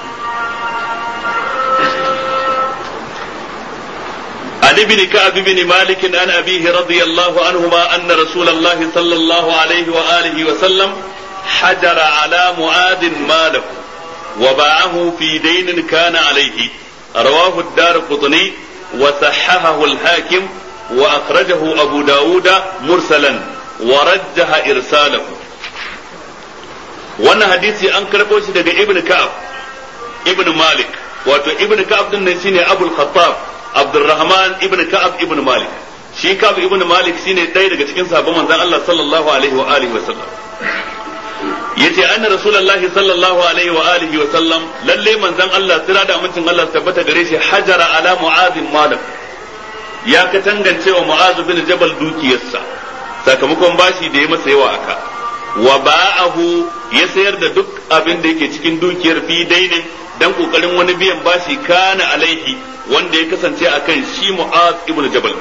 عن ابن كعب بن مالك عن أبيه رضي الله عنهما أن رسول الله صلى الله عليه وآله وسلم حجر على معاذ ماله وباعه في دين كان عليه، رواه الدارقطني وصححه الحاكم وأخرجه أبو داود مرسلا ورجح إرساله. وانا حديثي أنكر بوشي دقى ابن كعب ابن مالك، واتو ابن كعب دنسيني أبو الخطاب Abdurrahman ibn Ka'ab ibn Malik, shi Ka'ab ibn Malik shine ɗaya daga cikin sahabban manzon Allah sallallahu alaihi wa alihi wa sallam. Yace anna Rasulullahi sallallahu alaihi wa alihi wa sallam lalle manzon Allah tsira da amincin Allah tabbata gare shi hajara ala Mu'adh Malik, ya ka tangance wa Mu'adh bin Jabal dukiyarsa sakamakon bashi da ya masa yawa aka, wa ba'ahu ya sayar da duk abin da yake cikin dukiyar fi dainin dan kokarin wani biyan bashi kana alaihi wanda ya kasance akan shi Mu'adh ibn Jabal.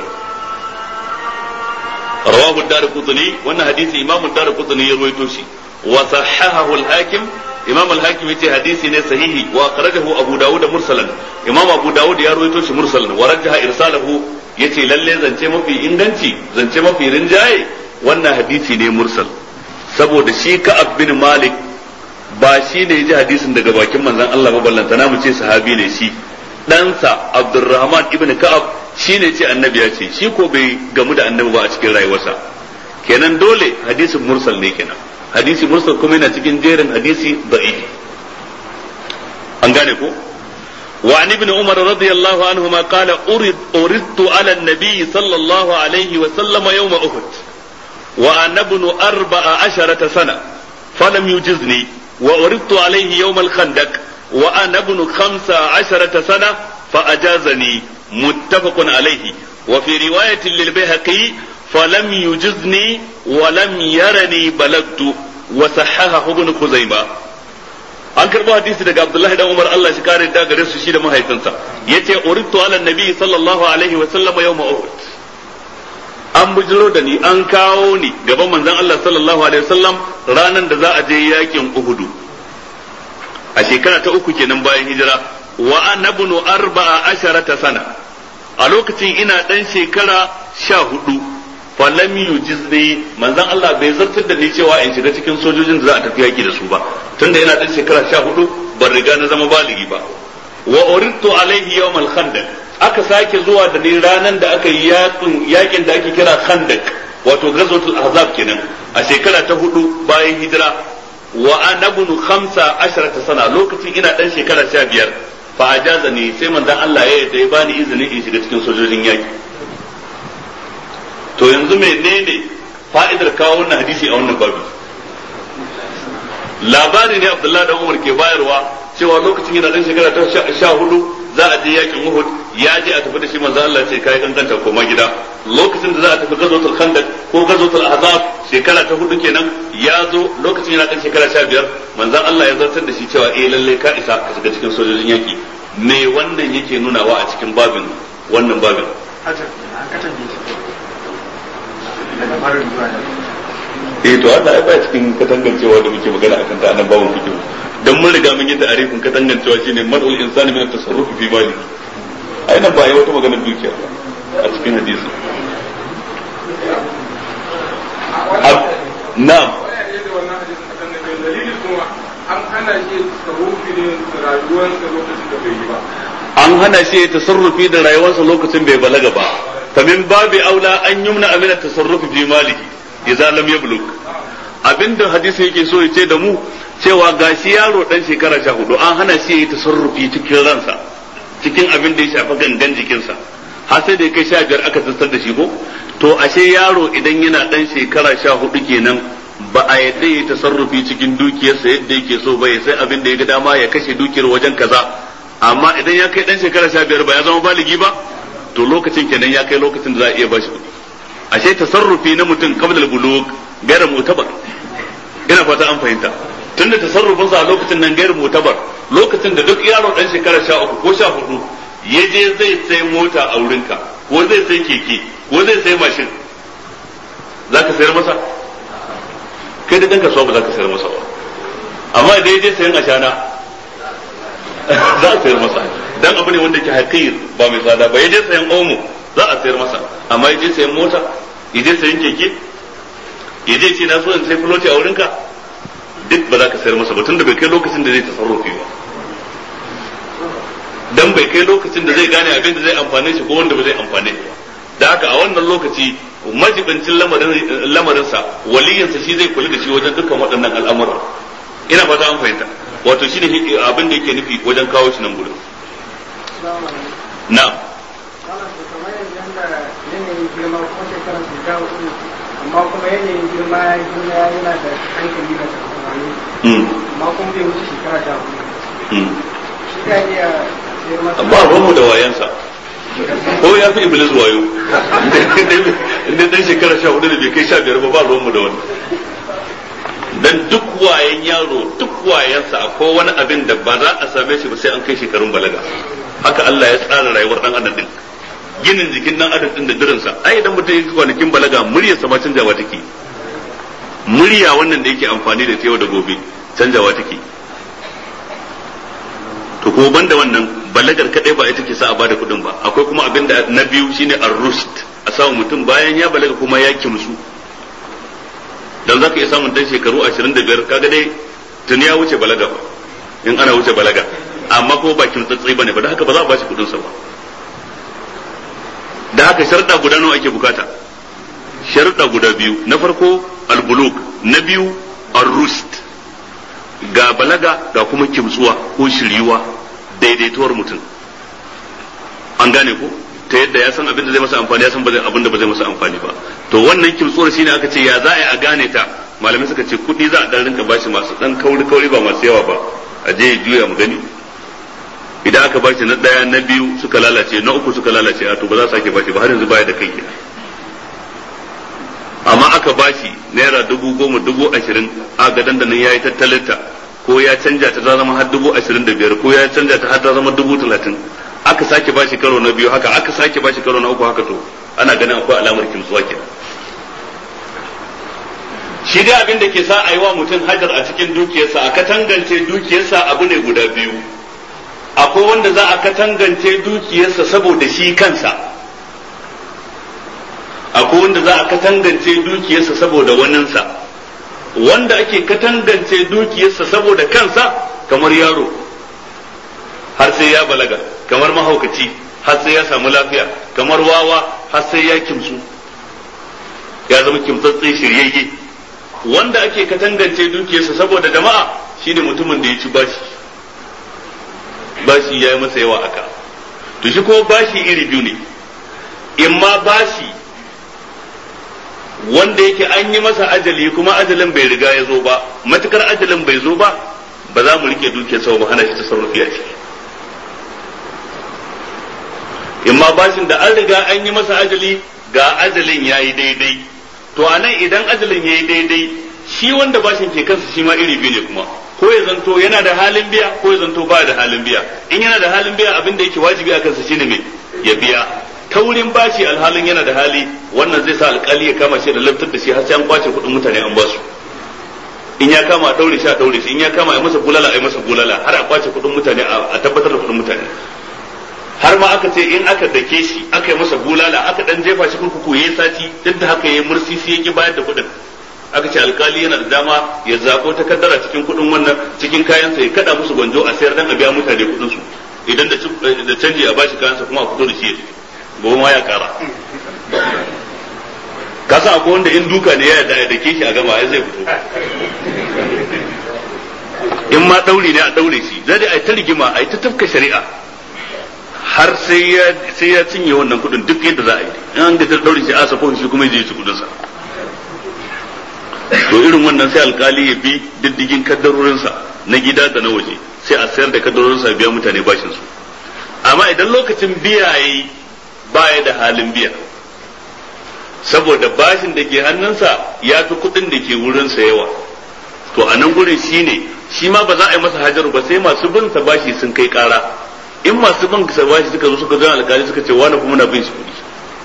rawahu ad-Darqutni, wannan hadisi Imam ad-Darqutni ya rawaito shi, wa sahahahu al-Hakim, Imam al-Hakim yace hadisi ne sahihi, wa akhrajahu Abu Dawud mursalan, Imam Abu Dawud ya rawaito shi mursalan, wa rajjaha irsalahu, yace lalle zance mafi inganci, zance mafi rinjaye wannan hadisi ne mursal, saboda shi Ka'ab bin Malik ba shi ne ya ji hadisin daga bakin manzon Allah ba, ballantana mu ce sahabi ne shi. Ɗansa Abdurrahman ibn Ka'ab shi ne ce annabi ya ce, shi ko bai gamu da annabi ba a cikin rayuwarsa, kenan dole hadisin mursal ne kenan. Hadisi mursal kuma yana cikin jerin hadisi da'ifi. An gane ko? Wa an ibn Umar radiyallahu anhuma qala uridtu ala an-nabi sallallahu alaihi wa sallam yawm Uhud wa ana ibn arba'a asharata sana falam yujizni wa uridtu alayhi yawm al-khandaq وأنا ابن خمس عشرة سنة فأجازني، متفق عليه. وفي رواية للبيهقي فلم يجزني ولم يرني بلغت، وصححه ابن خزيمة. an karɓo hadisi daga Abdullahi dan Umar Allah shi kare da gare su shi da mahaifinsa, yace uridtu ala nabi sallallahu alaihi wa sallam yawm Uhud, an bujiro da ni an kawo ni gaban manzon Allah sallallahu alaihi wa sallam ranan da za a je yakin Uhudu a shekara ta uku kenan bayan hijira, wa annabnu arba'a asharata sana, a lokacin ina dan shekara sha hudu, fa lam yujizni, manzon Allah bai zartar da ni cewa in shiga cikin sojojin da za a tafi yaki da su ba, tunda ina dan shekara sha hudu ban riga na zama baligi ba. Wa uridtu alaihi yawm al-khandaq, aka sake zuwa da ni ranan da aka yi yakin yakin da ake kira khandaq, wato ghazwatul ahzab kenan, a shekara ta hudu bayan hijira. wa ana ibn khamsa asharata sana, lokacin ina dan shekara sha biyar, fa ajazani, sai manzon Allah ya yarda ya bani izini in shiga cikin sojojin yaki. To yanzu menene fa'idar kawo wannan hadisi a wannan babu? Labari ne Abdullahi da Umar ke bayarwa cewa lokacin yana dan shekara ta sha hudu za a je yakin Uhud, ya je a tafi da shi manzon Allah ce kai kankanta koma gida. Lokacin da za a tafi gazotul khandaq ko gazotul ahzab shekara ta hudu kenan, ya zo lokacin yana kan shekara sha biyar, manzon Allah ya zartar da shi cewa eh lalle ka isa ka shiga cikin sojojin yaki. Me wannan yake nunawa a cikin babin wannan babin? Eh to Allah ya ba cikin katangancewa da muke magana akan ta anan babin fiqh, dan mun riga mun yi ta'arifin katangancewa shine mar'ul insani min at-tasarruf fi mali. Ai nan ba ai wata magana dukiya a cikin hadisi. Na'am. An hana shi tasarrufi da rayuwarsa lokacin da bai yi ba. An hana shi tasarrufi da rayuwarsa lokacin bai balaga ba. Famin babi aula an yumna amina tasarrufi fi malihi idza lam yablug. Abinda hadisi yake so ya ce da mu cewa gashi yaro dan shekara sha hudu an hana shi tasarrufi cikin ransa, cikin abin da ya shafi gangan jikinsa, har sai da kai sha biyar aka tsar da shi ko? To ashe yaro idan yana dan shekara sha hudu kenan ba a yadda ya tasarrufi cikin dukiyarsa yadda yake so ba, ya sai abin da ya ga dama ya kashe dukiyar wajen kaza, amma idan ya kai dan shekara sha biyar ba ya zama baligi ba, to lokacin kenan ya kai lokacin da za a iya bashi kuɗi ashe tasarrufi na mutum qabla al-bulugh gaira mutabar ina fata an fahimta tunda tasarrufin sa a lokacin nan gaira mutabar lokacin da duk yaro dan shekara sha uku ko sha hudu ya je zai sai mota a wurinka ko zai sai keke ko zai sai mashin zaka sayar masa kai da danka so ba zaka sayar masa ba amma idan ya je sayan ashana za a sayar masa dan abu ne wanda ke haƙir ba mai tsada ba ya je sayan omo za a sayar masa amma ya je sayan mota ya je sayan keke ya je ce na so in sai floti a wurinka duk ba za ka sayar masa ba tunda bai kai lokacin da zai tasarrufi ba dan bai kai lokacin da zai gane abin da zai amfane shi ko wanda ba zai amfane shi da haka a wannan lokaci majibincin lamarin lamarinsa waliyinsa shi zai kula da shi wajen dukkan waɗannan al'amura ina fata an fahimta wato shine abin da yake nufi wajen kawo shi nan gurin na'am amma kuma yanayin girma girma yana da hankali da tsammani amma kuma bai wuce shekara ta hudu shi ka iya ba ruwanmu da wayansa ko ya fi iblis wayo inda dan shekara sha hudu da bai kai sha biyar ba ba ruwanmu da wani dan duk wayan yaro duk wayansa akwai wani abin da ba za a same shi ba sai an kai shekarun balaga haka Allah ya tsara rayuwar dan adam din ginin jikin dan adam din da dirinsa ai idan mutum yake kwanakin balaga muryarsa ma canjawa take murya wannan da yake amfani da yau da gobe canjawa take to ko banda wannan balagar kadai ba ita ke sa a bada kudin ba akwai kuma abin da na biyu shine ar-rushd a samu mutum bayan ya balaga kuma ya kimsu dan zaka iya samun dan shekaru ashirin da biyar kaga dai tun ya wuce balaga ba in ana wuce balaga amma ko ba kimtsatsai bane ba da haka ba za a bashi kudin sa ba da haka sharuɗa guda nawa ake bukata sharuɗa guda biyu na farko al-bulugh na biyu ar-rushd ga balaga ga kuma kimtsuwa ko shiryuwa daidaituwar mutum an gane ko ta yadda ya san abin da zai masa amfani ya san abin da ba zai masa amfani ba to wannan kimtsuwar shine aka ce ya za a gane ta malamai suka ce kuɗi za a dan rinka bashi masu dan kauri kauri ba masu yawa ba a je ya juya mu gani idan aka bashi na daya na biyu suka lalace na uku suka lalace a to ba za su sake bashi ba har yanzu baya da kai kenan amma aka bashi naira dubu goma dubu ashirin a ga dandanan ya yi tattalinta ko ya canja ta zama har dubu ashirin da biyar ko ya canja ta har ta zama dubu talatin aka sake bashi karo na biyu haka aka sake bashi karo na uku haka to ana ganin akwai alamar kimtsuwa kenan shi dai abin da ke sa a yi wa mutum hajar a cikin dukiyarsa a katangance dukiyarsa abu ne guda biyu akwai wanda za a katangance dukiyarsa saboda shi kansa akwai wanda za a katangance dukiyarsa saboda waninsa wanda ake katangance dukiyarsa saboda kansa kamar yaro har sai ya balaga kamar mahaukaci har sai ya samu lafiya kamar wawa har sai ya kimsu ya zama kimtsatse shiryayye wanda ake katangance dukiyarsa saboda jama'a shine mutumin da ya ci bashi bashi ya yi masa yawa aka to shi kuma bashi iri biyu ne in ma bashi wanda yake an yi masa ajali kuma ajalin bai riga ya zo ba matukar ajalin bai zo ba ba za mu rike dukiyar sa ba hana shi tasarrufi a ciki in ma bashin da an riga an yi masa ajali ga ajalin yayi daidai to anan idan ajalin yayi daidai shi wanda bashin ke kansa shi ma iri biyu ne kuma ko ya zanto yana da halin biya ko ya zanto ba da halin biya in yana da halin biya abin da yake wajibi a kansa shine me ya biya taurin bashi alhalin yana da hali wannan zai sa alkali ya kama shi da laftar da shi har sai an kwace kuɗin mutane an basu in ya kama a daure shi a daure shi in ya kama a masa bulala a masa bulala har a kwace kuɗin mutane a tabbatar da kuɗin mutane har ma aka ce in aka dake shi aka yi masa bulala aka dan jefa shi kurkuku yayi sati duk da haka yayi mursisi yake bayar da kuɗin aka ce alkali yana da dama ya zabo takaddara cikin kuɗin wannan cikin kayansa ya kada musu gwanjo a sayar dan a biya mutane kuɗin su idan da canji a bashi kayansa kuma a fito da shi gobe ma ya kara ka san akwai wanda in duka ne ya yarda ya dake shi a gama ai zai fito in ma dauri ne a daure shi zai ai ta rigima ai ta tafka shari'a har sai ya sai ya cinye wannan kudin duk yadda za a yi in an ga ta daure shi a sako shi kuma ya je ci kudin sa to irin wannan sai alkali ya bi diddigin kaddarorin sa na gida da na waje sai a sayar da kaddarorin sa biya mutane bashin su amma idan lokacin biya yayi baya da halin biya saboda bashin da ke hannunsa ya fi kuɗin da ke wurinsa yawa to a nan gurin shine shi ma ba za a yi masa hajaru ba sai masu bin sa bashi sun kai ƙara in masu bin sa bashi suka zo suka zo alƙali suka ce wani kuma na bin shi kuɗi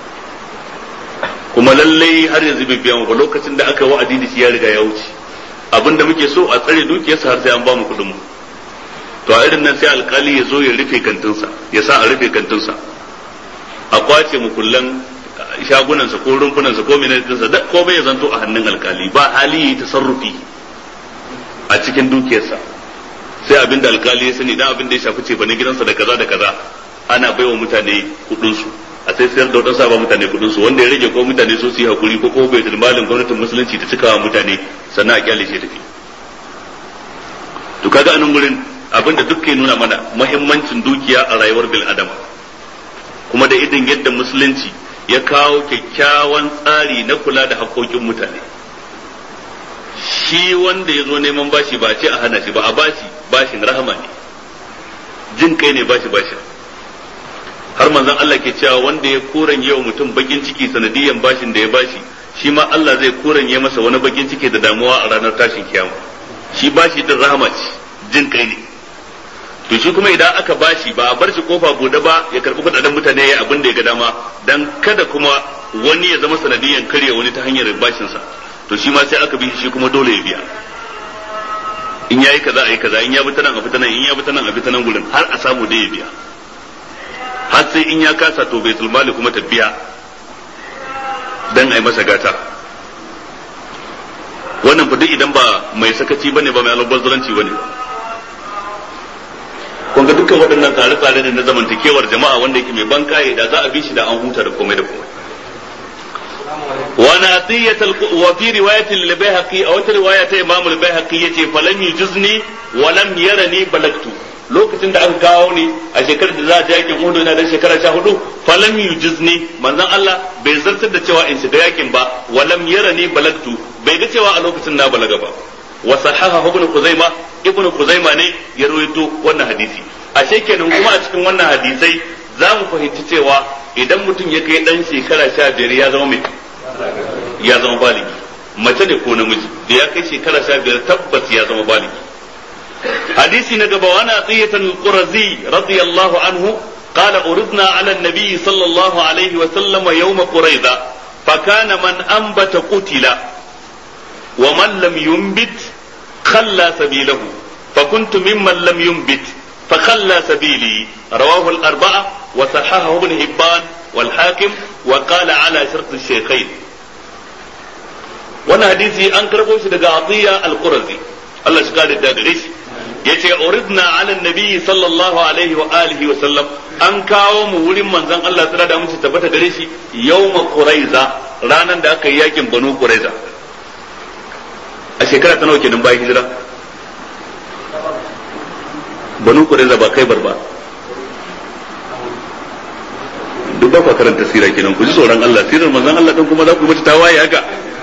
kuma lallai har yanzu bai biya mu ba lokacin da aka wa'adi da shi ya riga ya wuce abinda muke so a tsare dukiyarsa har sai an ba mu kuɗin mu to a irin nan sai alƙali ya zo ya rufe kantinsa ya sa a rufe kantinsa a kwace mu kullan shagunansa ko rumfunansa ko menene da komai ya zanto a hannun alƙali ba hali ya tasarrufi a cikin dukiyarsa sai abinda alƙali ya sani dan abin da ya shafi ce bane gidansa da kaza da kaza ana baiwa mutane kuɗin su a sai sayar da wadansu ba mutane kudin su wanda ya rage ko mutane so su yi hakuri ko ko bai tilmalin gwamnatin musulunci ta cikawa mutane sannan a kyale shi tafi to kaga anan gurin abinda duk ke nuna mana muhimmancin dukiya a rayuwar bil adama kuma da idan yadda musulunci ya kawo kyakkyawan tsari na kula da haƙoƙin mutane shi wanda ya zo neman bashi ba ce a hana shi ba a bashi bashin rahama ne jin kai ne bashi bashin har manzon Allah ke cewa wanda ya koranye wa mutum bakin ciki sanadiyan bashin da ya bashi shi ma Allah zai koranye masa wani bakin ciki da damuwa a ranar tashin kiyama shi bashi din rahama ce jin kai ne to shi kuma idan aka bashi ba a bar shi kofa bude ba ya karbi kudaden mutane ya abin da ya ga dama dan kada kuma wani ya zama sanadiyan karya wani ta hanyar bashin sa to shi ma sai aka bi shi kuma dole ya biya in yayi kaza ayi kaza in ya bi tanan a fitanan in ya bi tanan a fitanan gurin har a samu da ya biya har sai in ya kasa to baitul mali kuma ta biya dan ai masa gata wannan fa duk idan ba mai sakaci bane ba mai albazuranci bane kun ga dukkan waɗannan tsare-tsare ne na zamantakewar jama'a wanda yake mai ban kai da za a bi shi da an huta da komai da komai wa natiyatul wa fi riwayatin lil bayhaqi aw ta riwaya ta imam al bayhaqi yace falam yujizni wa lam yarani balagtu lokacin da aka kawo ni a shekarar da za a je yakin Uhud ina dan shekara sha hudu falam yujizni manzon Allah bai zartar da cewa in shiga yakin ba walam yarani balagtu bai ga cewa a lokacin na balaga ba wa sahaha ibn Khuzaimah ibn Khuzaimah ne ya rawaito wannan hadisi ashe kenan kuma a cikin wannan hadisai za mu fahimci cewa idan mutum ya kai dan shekara sha biyar ya zama mai ya zama baligi mace ne ko namiji da ya kai shekara sha biyar tabbas ya zama baligi حديث نجبوان عطية القرزي رضي الله عنه قال أردنا على النبي صلى الله عليه وسلم يوم قريظة فكان من أنبت قتل ومن لم ينبت خلى سبيله فكنت ممن لم ينبت فخلى سبيلي رواه الأربعة وصححه ابن حبان والحاكم وقال على شرط الشيخين وانا حديثي أنكر بوش دقا عطية القرزي الله شكال الدادريش yace uridna ala nabi sallallahu alaihi wa alihi wa sallam an kawo mu wurin manzon Allah tsara da musu tabbata gare shi yawma quraiza ranan da aka yi yakin banu quraiza a shekara ta nawa kenan bayan hijira banu quraiza ba kai barba duk ba karanta sira kenan ku ji tsoron Allah sirar manzon Allah din kuma za ku mata tawaye haka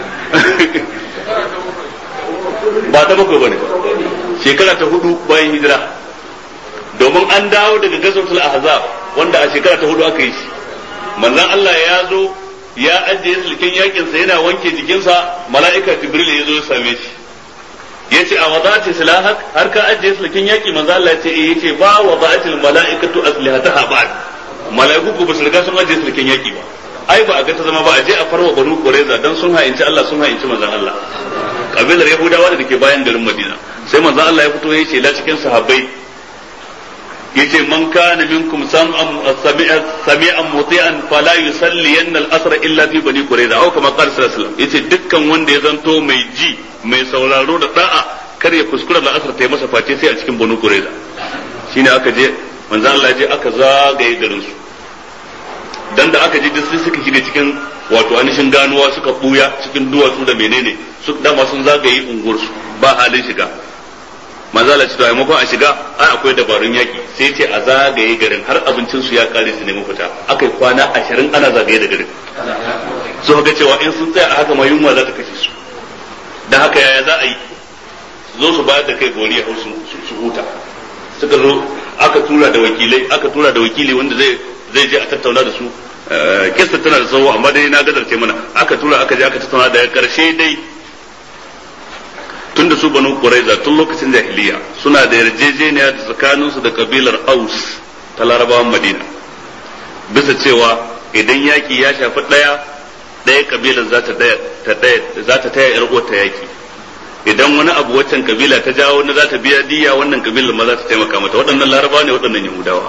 ba ta bakwai bane shekara ta hudu bayan hijira domin an dawo daga gazotul ahzab wanda a shekara ta hudu aka yi shi manzon Allah ya zo ya ajiye sulkin yakin sa yana wanke jikinsa mala'ika jibril ya zo ya same shi yace a wada'ati silahak har ka ajiye sulkin yaki manzon Allah ya ce eh yace ba wada'atil mala'ikatu aslihataha ba'd mala'iku ku ba su riga sun ajiye sulkin yaki ba ai ba a ga ta zama ba a je a farwa banu qurayza dan sun ha'inci Allah sun ha'inci manzon Allah kabilar yahudawa da ke bayan garin madina sai manzo Allah ya fito ya ce la cikin sahabbai yace man kana minkum sam'an sami'an sami'an muti'an fala yusalliyanna al-asr illa fi bani qurayza aw kama qala sallallahu alaihi wasallam yace dukkan wanda ya zanto mai ji mai sauraro da da'a kar ya kuskura al-asr ta yi masa face sai a cikin bani qurayza shine aka je manzo Allah ya je aka zagaye garin su dan da aka je duk sai suka shiga cikin wato anishin ganuwa suka buya cikin duwatsu da menene su dama sun zagaye unguwar su ba halin shiga manzo Allah ce to ai makon a shiga ai akwai dabarun yaki sai ce a zagaye garin har abincin su ya kare su nemi fita akai kwana ashirin ana zagaye da garin so ga cewa in sun tsaya a haka ma yunwa za ta kashe su dan haka yaya za a yi zo su bayar da kai gori ya su su huta suka zo aka tura da wakilai aka tura da wakili wanda zai zai je a tattauna da su kissa tana da tsawo amma dai na gadarce mana aka tura aka je aka tattauna daga karshe dai tun da su banu Quraiza tun lokacin jahiliya suna da yarjejeniya da tsakaninsu da kabilar Aus ta Larabawan Madina bisa cewa idan yaki ya shafi daya daya kabilar za ta daya ta daya za ta taya yar uwarta yaki idan wani abu waccan kabila ta jawo na za ta biya diya wannan kabilar ma za ta taimaka mata waɗannan Larabawa ne waɗannan Yahudawa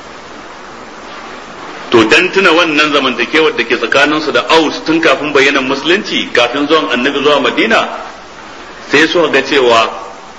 to dan tuna wannan zamantakewar da ke tsakaninsu da Aus tun kafin bayyanan musulunci kafin zuwan annabi zuwa Madina sai su ga cewa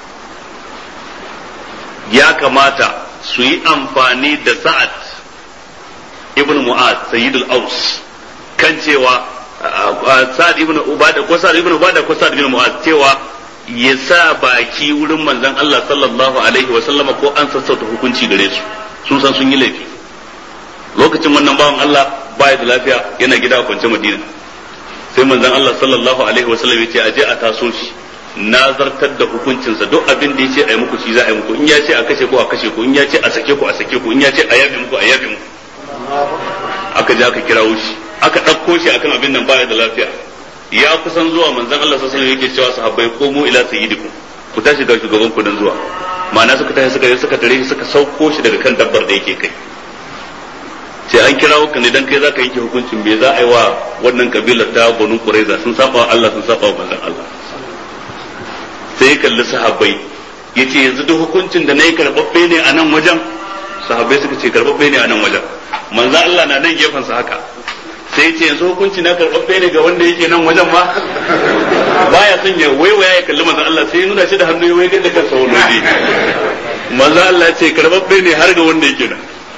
ya kamata su yi amfani da Sa'ad ibn Mu'az sayyidul Aus kan cewa Sa'ad ibn Ubada ko Sa'ad ibn Ubada ko Sa'ad ibn Mu'az cewa ya sa baki wurin manzon Allah sallallahu alaihi wa sallama ko an sassauta hukunci gare su sun san sun yi laifi lokacin wannan bawan Allah baya da lafiya yana gida a kwance Madina sai manzon Allah sallallahu alaihi wa sallam ya ce aje a taso shi na zartar da hukuncinsa duk abin da ya ce a yi muku shi za a yi muku in ya ce a kashe ku a kashe ku in ya ce a sake ku a sake ku in ya ce a yafe muku a yafe muku aka je aka kirawo shi aka ɗauko shi akan abin nan baya da lafiya ya kusan zuwa manzon Allah sallallahu alaihi wasallam yake cewa sahabbai komo ila sayyidikum ku tashi ga shugaban ku dan zuwa ma'ana suka tashi suka suka tare shi suka sauko shi daga kan dabbar da yake kai sai an kirawo ka ne dan kai zaka yanke hukuncin me za a yi wa wannan kabilar ta Banu Quraiza sun saba Allah sun saba manzon Allah sai kalli sahabbai yace yanzu duk hukuncin da nayi karbabbe ne a nan wajen sahabbai suka ce karbabbe ne a nan wajen manzo Allah na nan gefen sa haka sai yace yanzu hukunci na karbabbe ne ga wanda yake nan wajen ma baya son ya waiwaya ya kalli manzo Allah sai ya nuna shi da hannu ya waigar da kansa wani waje manzo Allah ya ce karbabbe ne har ga wanda yake nan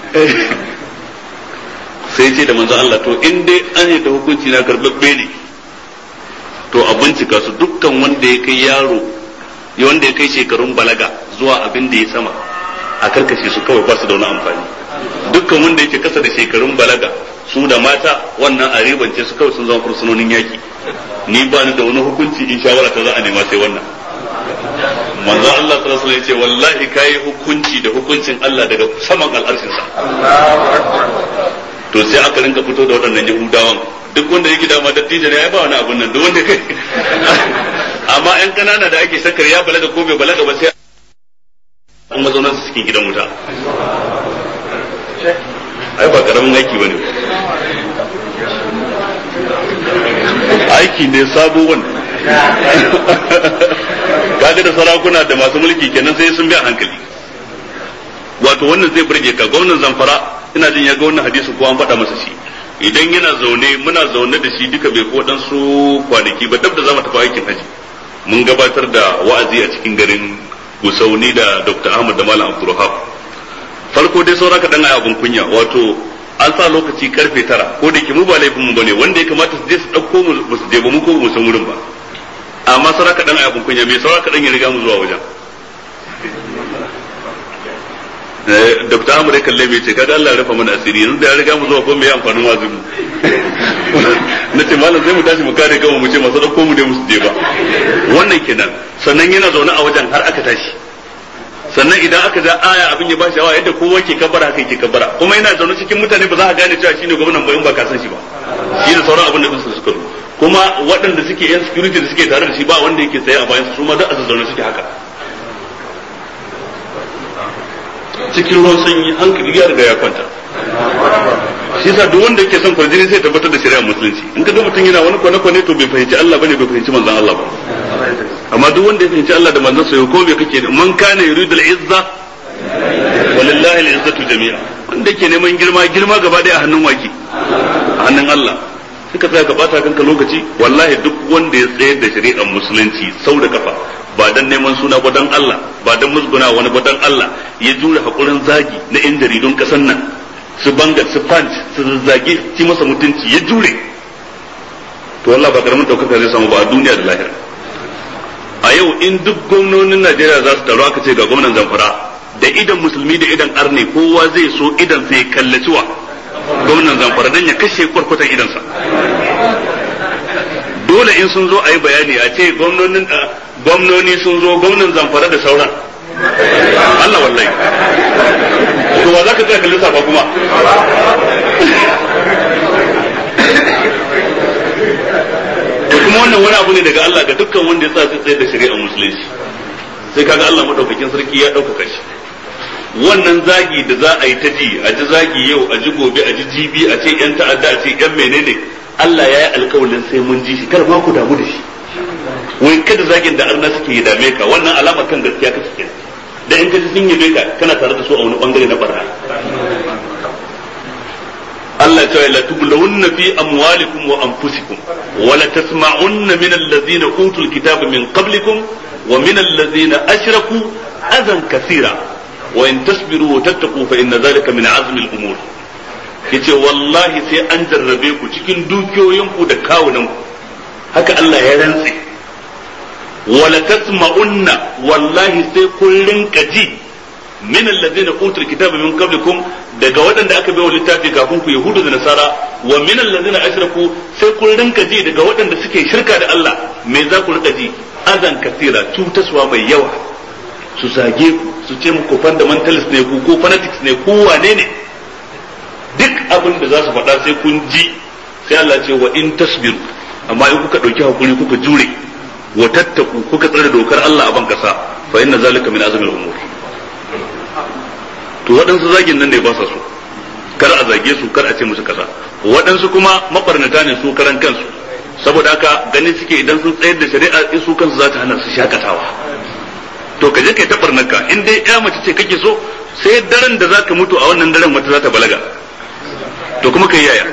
sai yace da manzo Allah to in dai an yi da hukunci na karbabbe ne to a bincika su dukkan wanda ya kai yaro wanda ya kai shekarun balaga zuwa abin da ya sama a karkashe su kawai ba su da wani amfani dukkan wanda yake kasa da shekarun balaga su da mata wannan a ribance su kawai sun zama fursunonin yaki ni ba ni da wani hukunci in shawara ta za a nema sai wannan manzo Allah sallallahu alaihi wasallam yace wallahi kai hukunci da hukuncin Allah daga saman al'arshin sa to sai aka rinka fito da waɗannan Yahudawan duk wanda yake dama dattijo ne ya ba wani abun nan duk wanda kai amma yan kanana da ake sakar ya balaga ko bai balaga ba sai an mazaunan su cikin gidan wuta ai ba karamin aiki bane aiki ne sabo wannan kaga da sarakuna da masu mulki kenan sai sun bi a hankali wato wannan zai burge ka gwamnan Zamfara ina jin ya ga wannan hadisi ko an faɗa masa shi idan yana zaune muna zaune da shi duka bai ko dan su kwanaki ba dab da zamu tafi aikin haji mun gabatar da wa'azi a cikin garin Gusauni da Doctor Ahmad da Malam Abdulrahman farko dai saura ka dan abun kunya wato an sa lokaci karfe tara ko da ke mu ba laifin mu bane wanda ya kamata su je su dauko mu ba su je ba mu ko mu san wurin ba amma saura ka dan abun kunya me saura ka dan ya riga mu zuwa wajen Dr. Ahmad kalle mai ce kaga Allah ya rufa mana asiri yanzu da ya riga mu zuwa ko me amfanin wazin mu nace malam sai mu tashi mu kare kanmu mu ce masu dauko mu dai musu je ba wannan kenan sannan yana zaune a wajen har aka tashi sannan idan aka ja aya abin ya bashi hawa yadda kowa ke kabbara haka yake kabbara kuma yana zaune cikin mutane ba za a gane cewa shine gwamnan ba in ba ka san shi ba shi da sauran abin da su suka zo kuma waɗanda suke yan security da suke tare da shi ba wanda yake tsaye a bayan su ma duk a zaune suke haka cikin ruwan sanyi hankali ya riga ya kwanta shi yasa duk wanda yake son kwarjini sai tabbatar da shari'ar musulunci in ka ga mutum yana wani kwane kwane to bai fahimci Allah bane bai fahimci manzon Allah ba amma duk wanda ya fahimci Allah da manzon sa ko bai kake man kana yuridul izza walillahi al-izzatu jami'a wanda yake neman girma girma gaba daya a hannun waki a hannun Allah suka tsaya ka bata kanka lokaci wallahi duk wanda ya tsayar da shari'ar musulunci sau da kafa ba dan neman suna ba dan Allah ba dan musguna wani ba dan Allah ya jure hakurin zagi na yan jaridun kasan nan su banga su punch su zage ci masa mutunci ya jure to wallahi ba karamin daukaka zai samu ba a duniya da lahira a yau in duk gwamnonin Najeriya za su taru aka ce ga gwamnan Zamfara da idan musulmi da idan arne kowa zai so idan sai kallaci wa gwamnan Zamfara dan ya kashe kwarkwatan idansa dole in sun zo a yi bayani a ce gwamnonin gwamnoni sun zo gwamnan Zamfara da sauran Allah wallahi to wa zaka tsaya kallon safa kuma to kuma wannan wani abu ne daga Allah ga dukkan wanda ya sa sai tsaye da shari'ar musulunci sai kaga Allah madaukakin sarki ya ɗaukaka shi. Wannan zagi da za a yi ta ji a ji zagi yau a ji gobe a ji jibi a ce yan ta'adda a ce yan menene Allah ya yi alƙawarin sai mun ji shi kar ma ku damu da shi. Wai kada zagin da arna suke yi dame ka wannan alamar kan gaskiya ka suke da in ka ji sun yabe ka kana tare da su a wani bangare na barna. Allah ta la tublawunna fi amwalikum wa anfusikum wa la tasma'unna min alladhina utul kitaba min qablikum wa min alladhina ashraku adan kathira wa in tasbiru wa tattaqu fa inna dhalika min azmi al-umur. Yace wallahi sai an jarrabe ku cikin dukiyoyinku da kawunanku haka Allah ya rantse wala tasma'unna wallahi sai kun rinka ji min alladhina utul kitaba min qablikum daga waɗanda aka bawa littafi kafin ku yahudu da nasara wa min alladhina ashraku sai kun rinka ji daga waɗanda suke shirka da Allah me za ku rinka ji azan kasira cutaswa mai yawa su zage ku su ce muku fundamentalist ne ku ko fanatics ne ku wane ne duk abin da za su faɗa sai kun ji sai Allah ce wa in tasbiru amma in kuka ɗauki hakuri kuka jure wa tattaku kuka tsare dokar Allah a ban kasa fa inna zalika min azmil umur. To waɗansu zagin nan ne ba sa so kar a zage su kar a ce musu kaza waɗansu kuma mabarnata ne su karan kansu saboda haka gani suke idan sun tsayar da shari'a su kansu za ta hana su shakatawa. To ka je kai ta barnaka in dai ya mace ce kake so sai daren da zaka mutu a wannan daren wata za ta balaga to kuma kai yaya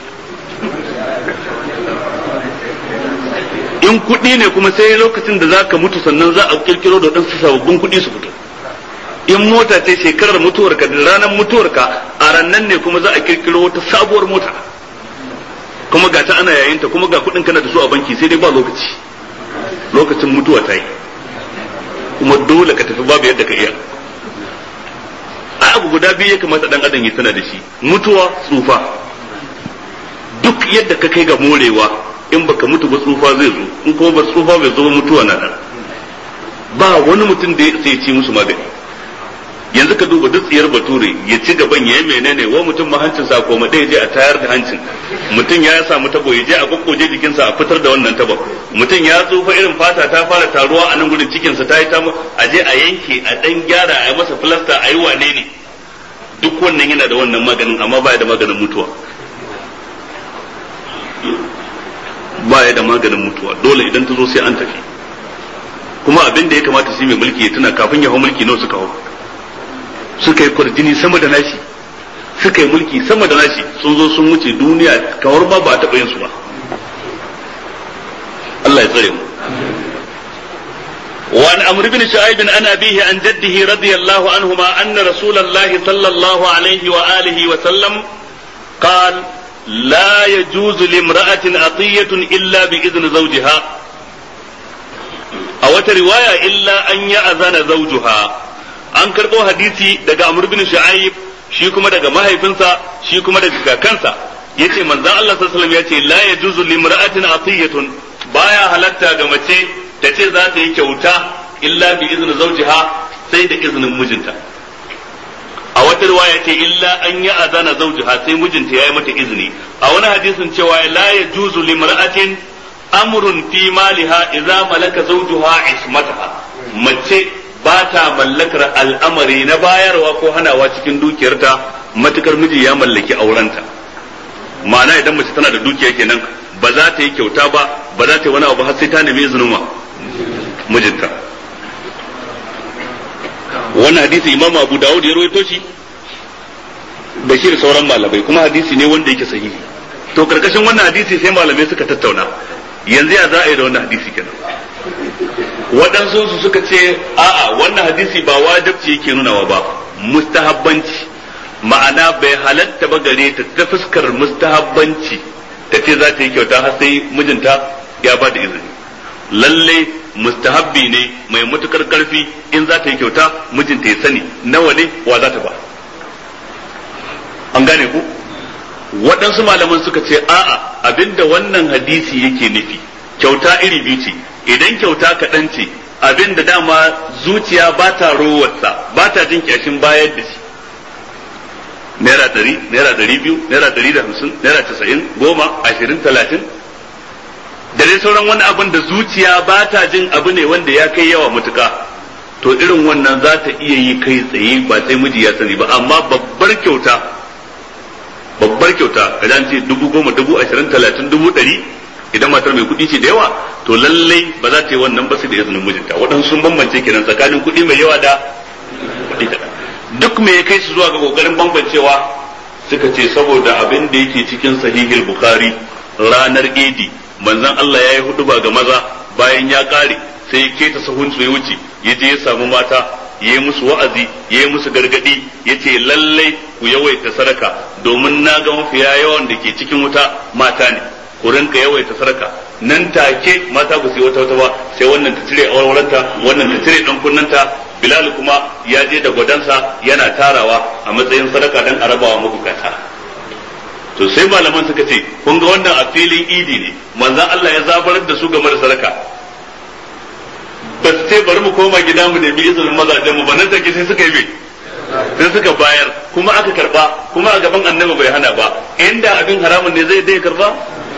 in kuɗi ne kuma sai lokacin da zaka mutu sannan za a kirkiro da wadansu sababbin kuɗi su fito in mota ce shekarar mutuwarka da ranar mutuwarka a rannan ne kuma za a kirkiro wata sabuwar mota kuma ga ta ana yayinta kuma ga kuɗin kana da su a banki sai dai ba lokaci lokacin mutuwa ta yi kuma dole ka tafi babu yadda ka iya. A abu guda biyu ya kamata dan adam ya tana da shi mutuwa tsufa duk yadda ka kai ga morewa in baka mutu ba tsufa zai zo in kuma ba tsufa bai zo mutuwa na nan ba wani mutum da sai ci musu magani. Yanzu ka duba duk tsiyar bature ya ci gaban ya yi menene wa mutum ma hancin sa ko madai je a tayar da hancin mutum ya samu tabo ya je a kokkoje jikinsa a fitar da wannan tabo mutum ya tsufa irin fata ta fara taruwa a nan gudun cikin sa ta yi ta a je a yanke a dan gyara a yi masa filasta a yi wane ne duk wannan yana da wannan maganin amma ba ya da maganin mutuwa ba ya da maganin mutuwa dole idan ta zo sai an tafi kuma abin da ya kamata shi mai mulki ya tuna kafin ya hau mulki nawa suka hau suka yi kwarjini sama da nashi suka yi mulki sama da nashi sun zo sun wuce duniya kawar ma ba a taɓa yin su ba Allah ya tsare mu وعن عمرو بن شعيب عن أبيه عن جده رضي الله عنهما أن رسول الله صلى الله عليه وآله وسلم قال لا يجوز لامرأة عطية إلا بإذن زوجها أو رواية إلا أن يأذن زوجها an karɓo hadisi daga Amr bin Shu'aib shi kuma daga mahaifinsa shi kuma daga kakansa yace manzon Allah sallallahu alaihi wasallam yace la yajuzu limra'atin atiyatun baya halatta ga mace ta ce za ta yi kyauta illa bi izni zawjiha sai da izinin mijinta a wata riwaya ce illa an ya azana zawjiha sai mijinta yayi mata izini a wani hadisin cewa la yajuzu limra'atin amrun fi maliha idza malaka zawjuha ismataha mace ba ta mallakar al'amari na bayarwa ko hanawa cikin dukiyarta matukar miji ya mallaki aurenta ma'ana idan mace tana da dukiya kenan ba za ta yi kyauta ba ba za ta yi wani abu har sai ta nemi izinin mijinta wannan hadisi imamu abu dawud ya rawaito shi da shi da sauran malamai kuma hadisi ne wanda yake sahihi to karkashin wannan hadisi sai malamai suka tattauna yanzu ya za a yi da wannan hadisi kenan waɗansu su suka ce a'a wannan hadisi ba wajibci yake nunawa ba mustahabbanci ma'ana bai halatta ba gare ta ta fuskar mustahabbanci ta ce za ta yi kyauta har sai mijinta ya ba da izini lalle mustahabbi ne mai matukar karfi in za ta yi kyauta mijinta ya sani nawa ne wa za ta ba an gane ku waɗansu malaman suka ce a'a abinda wannan hadisi yake nufi kyauta iri biyu ce idan kyauta kaɗan ce abinda dama zuciya ba ta rowarsa ba ta jin kyashin bayar da shi naira ɗari naira ɗari biyu naira ɗari da hamsin naira casa'in goma ashirin talatin da dai sauran wani abin da zuciya ba ta jin abu ne wanda ya kai yawa mutuka to irin wannan za ta iya yi kai tsaye ba sai miji ya sani ba. amma babbar kyauta babbar kyauta idan ce dubu goma dubu ashirin talatin dubu ɗari idan matar mai kuɗi ce da yawa to lallai ba za ta yi wannan ba sai da izinin mijinta. waɗansu sun bambance kenan tsakanin kuɗi mai yawa da kuɗi kaɗan. duk me ya kai su zuwa ga kokarin bambancewa suka ce saboda abin da yake cikin sahihul bukhari ranar idi manzon Allah ya yi hudu ba ga maza bayan ya kare sai ya keta sahun su ya wuce ya je ya samu mata ya yi musu wa'azi ya yi musu gargadi ya ce lallai ku yawaita sadaka domin na ga mafiya yawan da ke cikin wuta mata ne ku rinka yawaita sadaka. nan take mata ku sai wata wata ba sai wannan ta cire awarwaranta wannan ta cire dan kunnanta Bilal kuma ya je da gwadansa yana tarawa a matsayin sadaka dan arabawa mabukata. to sai malaman suka ce kun ga wannan a filin idi ne manzon Allah ya zabarar da su game da sadaka ba sai bari mu koma gida mu nemi izinin mazajen mu ba nan take sai suka yi me sai suka bayar kuma aka karba kuma a gaban annabi bai hana ba. inda abin haramun ne zai dai karba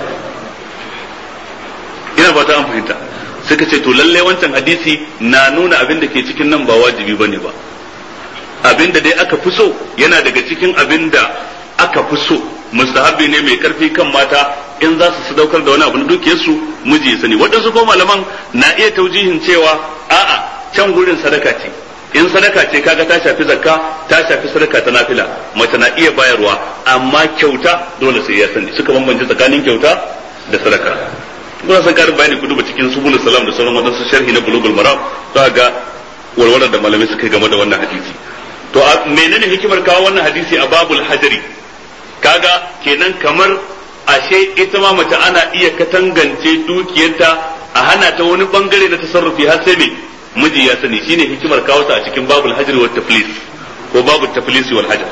ina fata an fahimta. suka ce to lalle wancan hadisi na nuna abin da ke cikin nan ba wajibi bane ba. abin da dai aka fi so yana daga cikin abin da aka fi so mustahabi ne mai karfi kan mata in za su sadaukar da wani abu na dukiyar su miji ya sani. waɗansu ko malaman na iya taujihin cewa a'a can gurin sadaka ce in sadaka ce kaga ta shafi zakka ta shafi sadaka ta nafila mace na iya bayarwa amma kyauta dole sai ya sani. suka bambance tsakanin kyauta da sadaka. kuna san karin bayani ku duba cikin subul salam da sauran wadansu sharhi na bulugul maram za ga walwalar da malamai suka game da wannan hadisi. to menene hikimar kawo wannan hadisi a babul hajri? kaga kenan kamar ashe ita ma mace ana iya katangance dukiyarta a hana ta wani bangare na tasarrufi har sai me miji ya sani. shine hikimar kawo ta a cikin babul hajri wat taflis ko babul taflis wal hajr.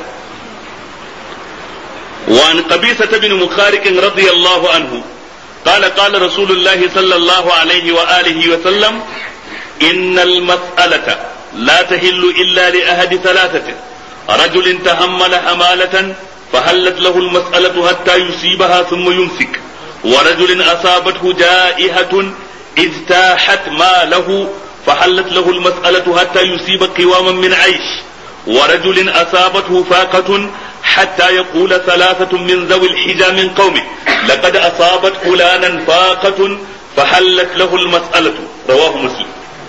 wa an qabisa bin mukhariq radiyallahu anhu قال قال رسول الله صلى الله عليه وآله وسلم إن المسألة لا تهل إلا لأحد ثلاثة رجل تحمل حمالة فهلت له المسألة حتى يصيبها ثم يمسك ورجل أصابته جائحة اجتاحت ماله فحلت له المسألة حتى يصيب قواما من عيش ورجل أصابته فاقة حتى يقول ثلاثة من ذوي الحجى من قومه لقد أصابت فلانا فاقة فحلت له المسألة رواه مسلم.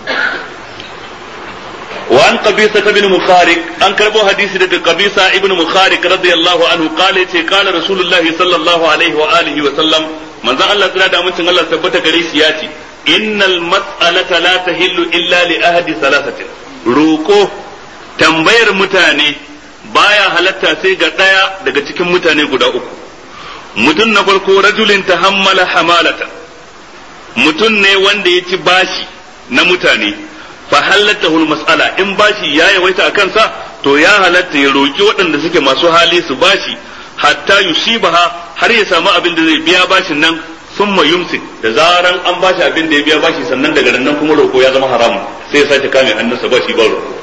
وعن قبيصة بن مخارق أنكربوا حديث قبيصة ابن مخارق رضي الله عنه قال قال رسول الله صلى الله عليه وآله وسلم من ذا الله تعالى من الله ثبت قريس ياتي إن المسألة لا تهل إلا لأحد ثلاثة روكو tambayar mutane baya halatta sai ga ɗaya daga cikin mutane guda uku. mutum na farko rajulin tahammala hamalata mutum ne wanda ya ci bashi na mutane fa halattahu mas'ala in bashi ya yawaita a kansa to ya halatta ya roki waɗanda suke masu hali su bashi hatta yusibaha har ya samu abin da zai biya bashin nan summa yumsik da zaran an bashi abin da ya biya bashi sannan daga nan kuma roko ya zama haramun sai ya sake kame hannunsa bashi ba roko.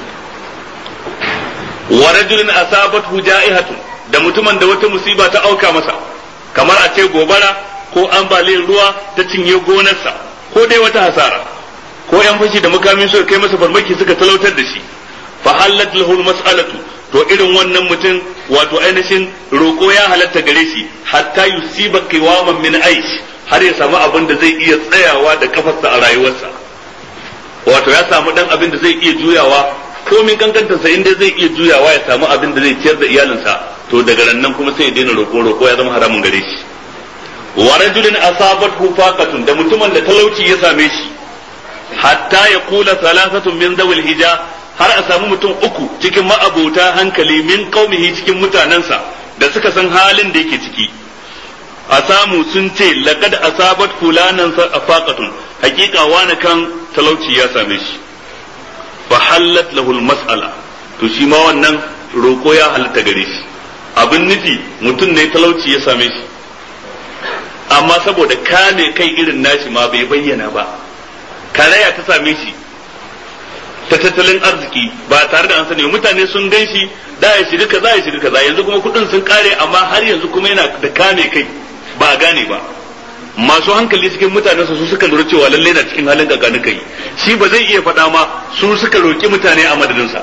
wa rajulin asabathu ja'ihatun da mutumin da wata musiba ta auka masa kamar a ce gobara ko ambaliyar ruwa ta cinye gonarsa ko dai wata hasara ko yan fashi da makamin suka kai masa farmaki suka talautar da shi fa halat lahu almas'alatu to irin wannan mutum wato ainihin roko ya halatta gare shi hatta yusiba qiwaman min aish har ya samu abin da zai iya tsayawa da kafarsa a rayuwarsa wato ya samu dan abin da zai iya juyawa komin kankantarsa inda zai iya juyawa ya samu abin da zai ciyar da iyalinsa to daga nan kuma sai ya daina roƙo roƙo ya zama haramun gare shi. wa rajulin asabathu faqatun da mutumin da talauci ya same shi hatta ya kula salasatun min zawil hija har a samu mutum uku cikin ma'abota hankali min qaumihi cikin mutanansa da suka san halin da yake ciki a samu sun ce laqad asabat fulanan faqatun hakika wani kan talauci ya same shi fa halat lahu mas'ala to shi ma wannan roko ya halatta gare shi. abin nufi mutum ne talauci ya same shi amma saboda kame kai irin nashi ma bai bayyana ba karaya ta same shi ta tattalin arziki ba tare da an sani mutane sun gan shi da ya shiga kaza ya shiga kaza yanzu kuma kudin sun kare amma har yanzu kuma yana da kame kai ba a gane ba masu hankali cikin mutanen su suka lura cewa lalle na cikin halin gagani kai shi ba zai iya faɗa ma su suka roki mutane a madadin sa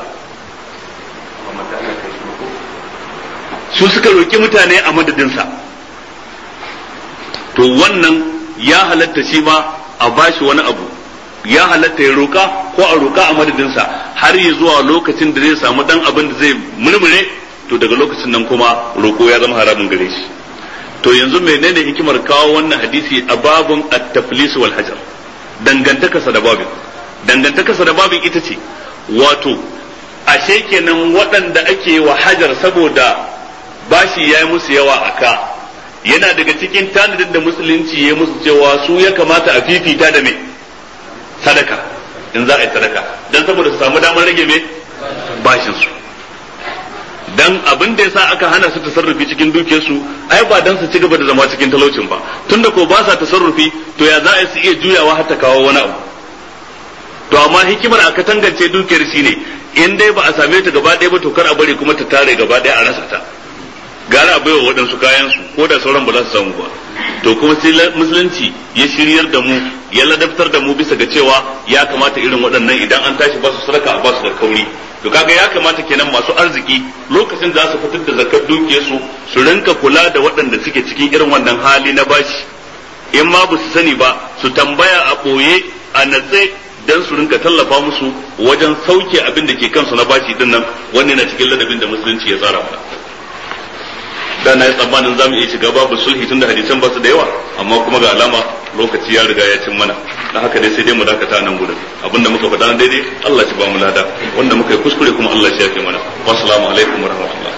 su suka roki mutane a madadin sa to wannan ya halatta shi ma a bashi wani abu ya halatta ya roka ko a roka a madadinsa har ya zuwa lokacin da zai samu dan abin da zai murmure to daga lokacin nan kuma roko ya zama haramun gare shi to yanzu menene hikimar kawo wannan hadisi a babun at-taflis wal hajar dangantaka sa da babin dangantaka sa da babin ita ce wato ashe kenan waɗanda ake wa hajar saboda bashi yayi musu yawa aka yana daga cikin tanadin da musulunci ya musu cewa su ya kamata a fifita da me sadaka in za a yi sadaka dan saboda su samu damar rage me bashin su dan abin da yasa aka hana su tasarrufi cikin dukiyar su ai ba dan su ci gaba da zama cikin talaucin ba tunda ko ba sa tasarrufi to ya za a su iya juyawa har ta kawo wani abu to amma hikimar aka tangance dukiyar shine in dai ba a same ta gaba ɗaya ba to kar a bari kuma ta tare gaba ɗaya a rasa ta gara a baiwa waɗansu kayan su ko da sauran ba za su samu ba to kuma sai musulunci ya shiryar da mu ya ladabtar da mu bisa ga cewa ya kamata irin waɗannan idan an tashi ba su sadaka a ba su da kauri to kaga ya kamata kenan masu arziki lokacin da za su fitar da zakar dukiyar su su rinka kula da waɗanda suke cikin irin wannan hali na bashi in ma ba su sani ba su tambaya a ɓoye a natse dan su rinka tallafa musu wajen sauke abin da ke kansu na bashi din nan wannan na cikin ladabin da musulunci ya tsara mana da na yi tsammanin za mu iya shiga babu sulhi tun da hadisan ba su da yawa amma kuma ga alama lokaci ya riga ya cin mana na haka dai sai dai mu dakata nan gudun abinda muka faɗa na daidai Allah shi ba mu lada wanda muka yi kuskure kuma Allah shi ya fi mana wassalamu alaikum wa rahmatullah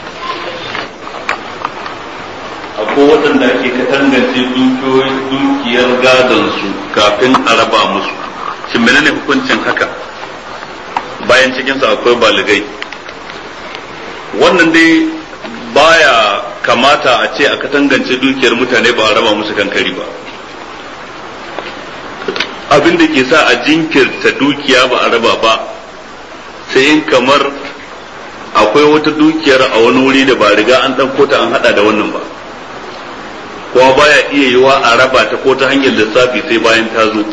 akwai waɗanda ake katangance dukiyar gadon su kafin a raba musu shin menene hukuncin haka bayan cikinsa akwai baligai wannan dai baya kamata a ce a katangance dukiyar mutane ba a raba musu kankari ba abin da ke sa a jinkirta dukiya ba a raba ba sai in kamar akwai wata dukiyar a wani wuri da ba riga an ɗauko ta an hada da wannan ba kuma baya iya yiwa a raba ta ko ta hanyar lissafi sai bayan ta zo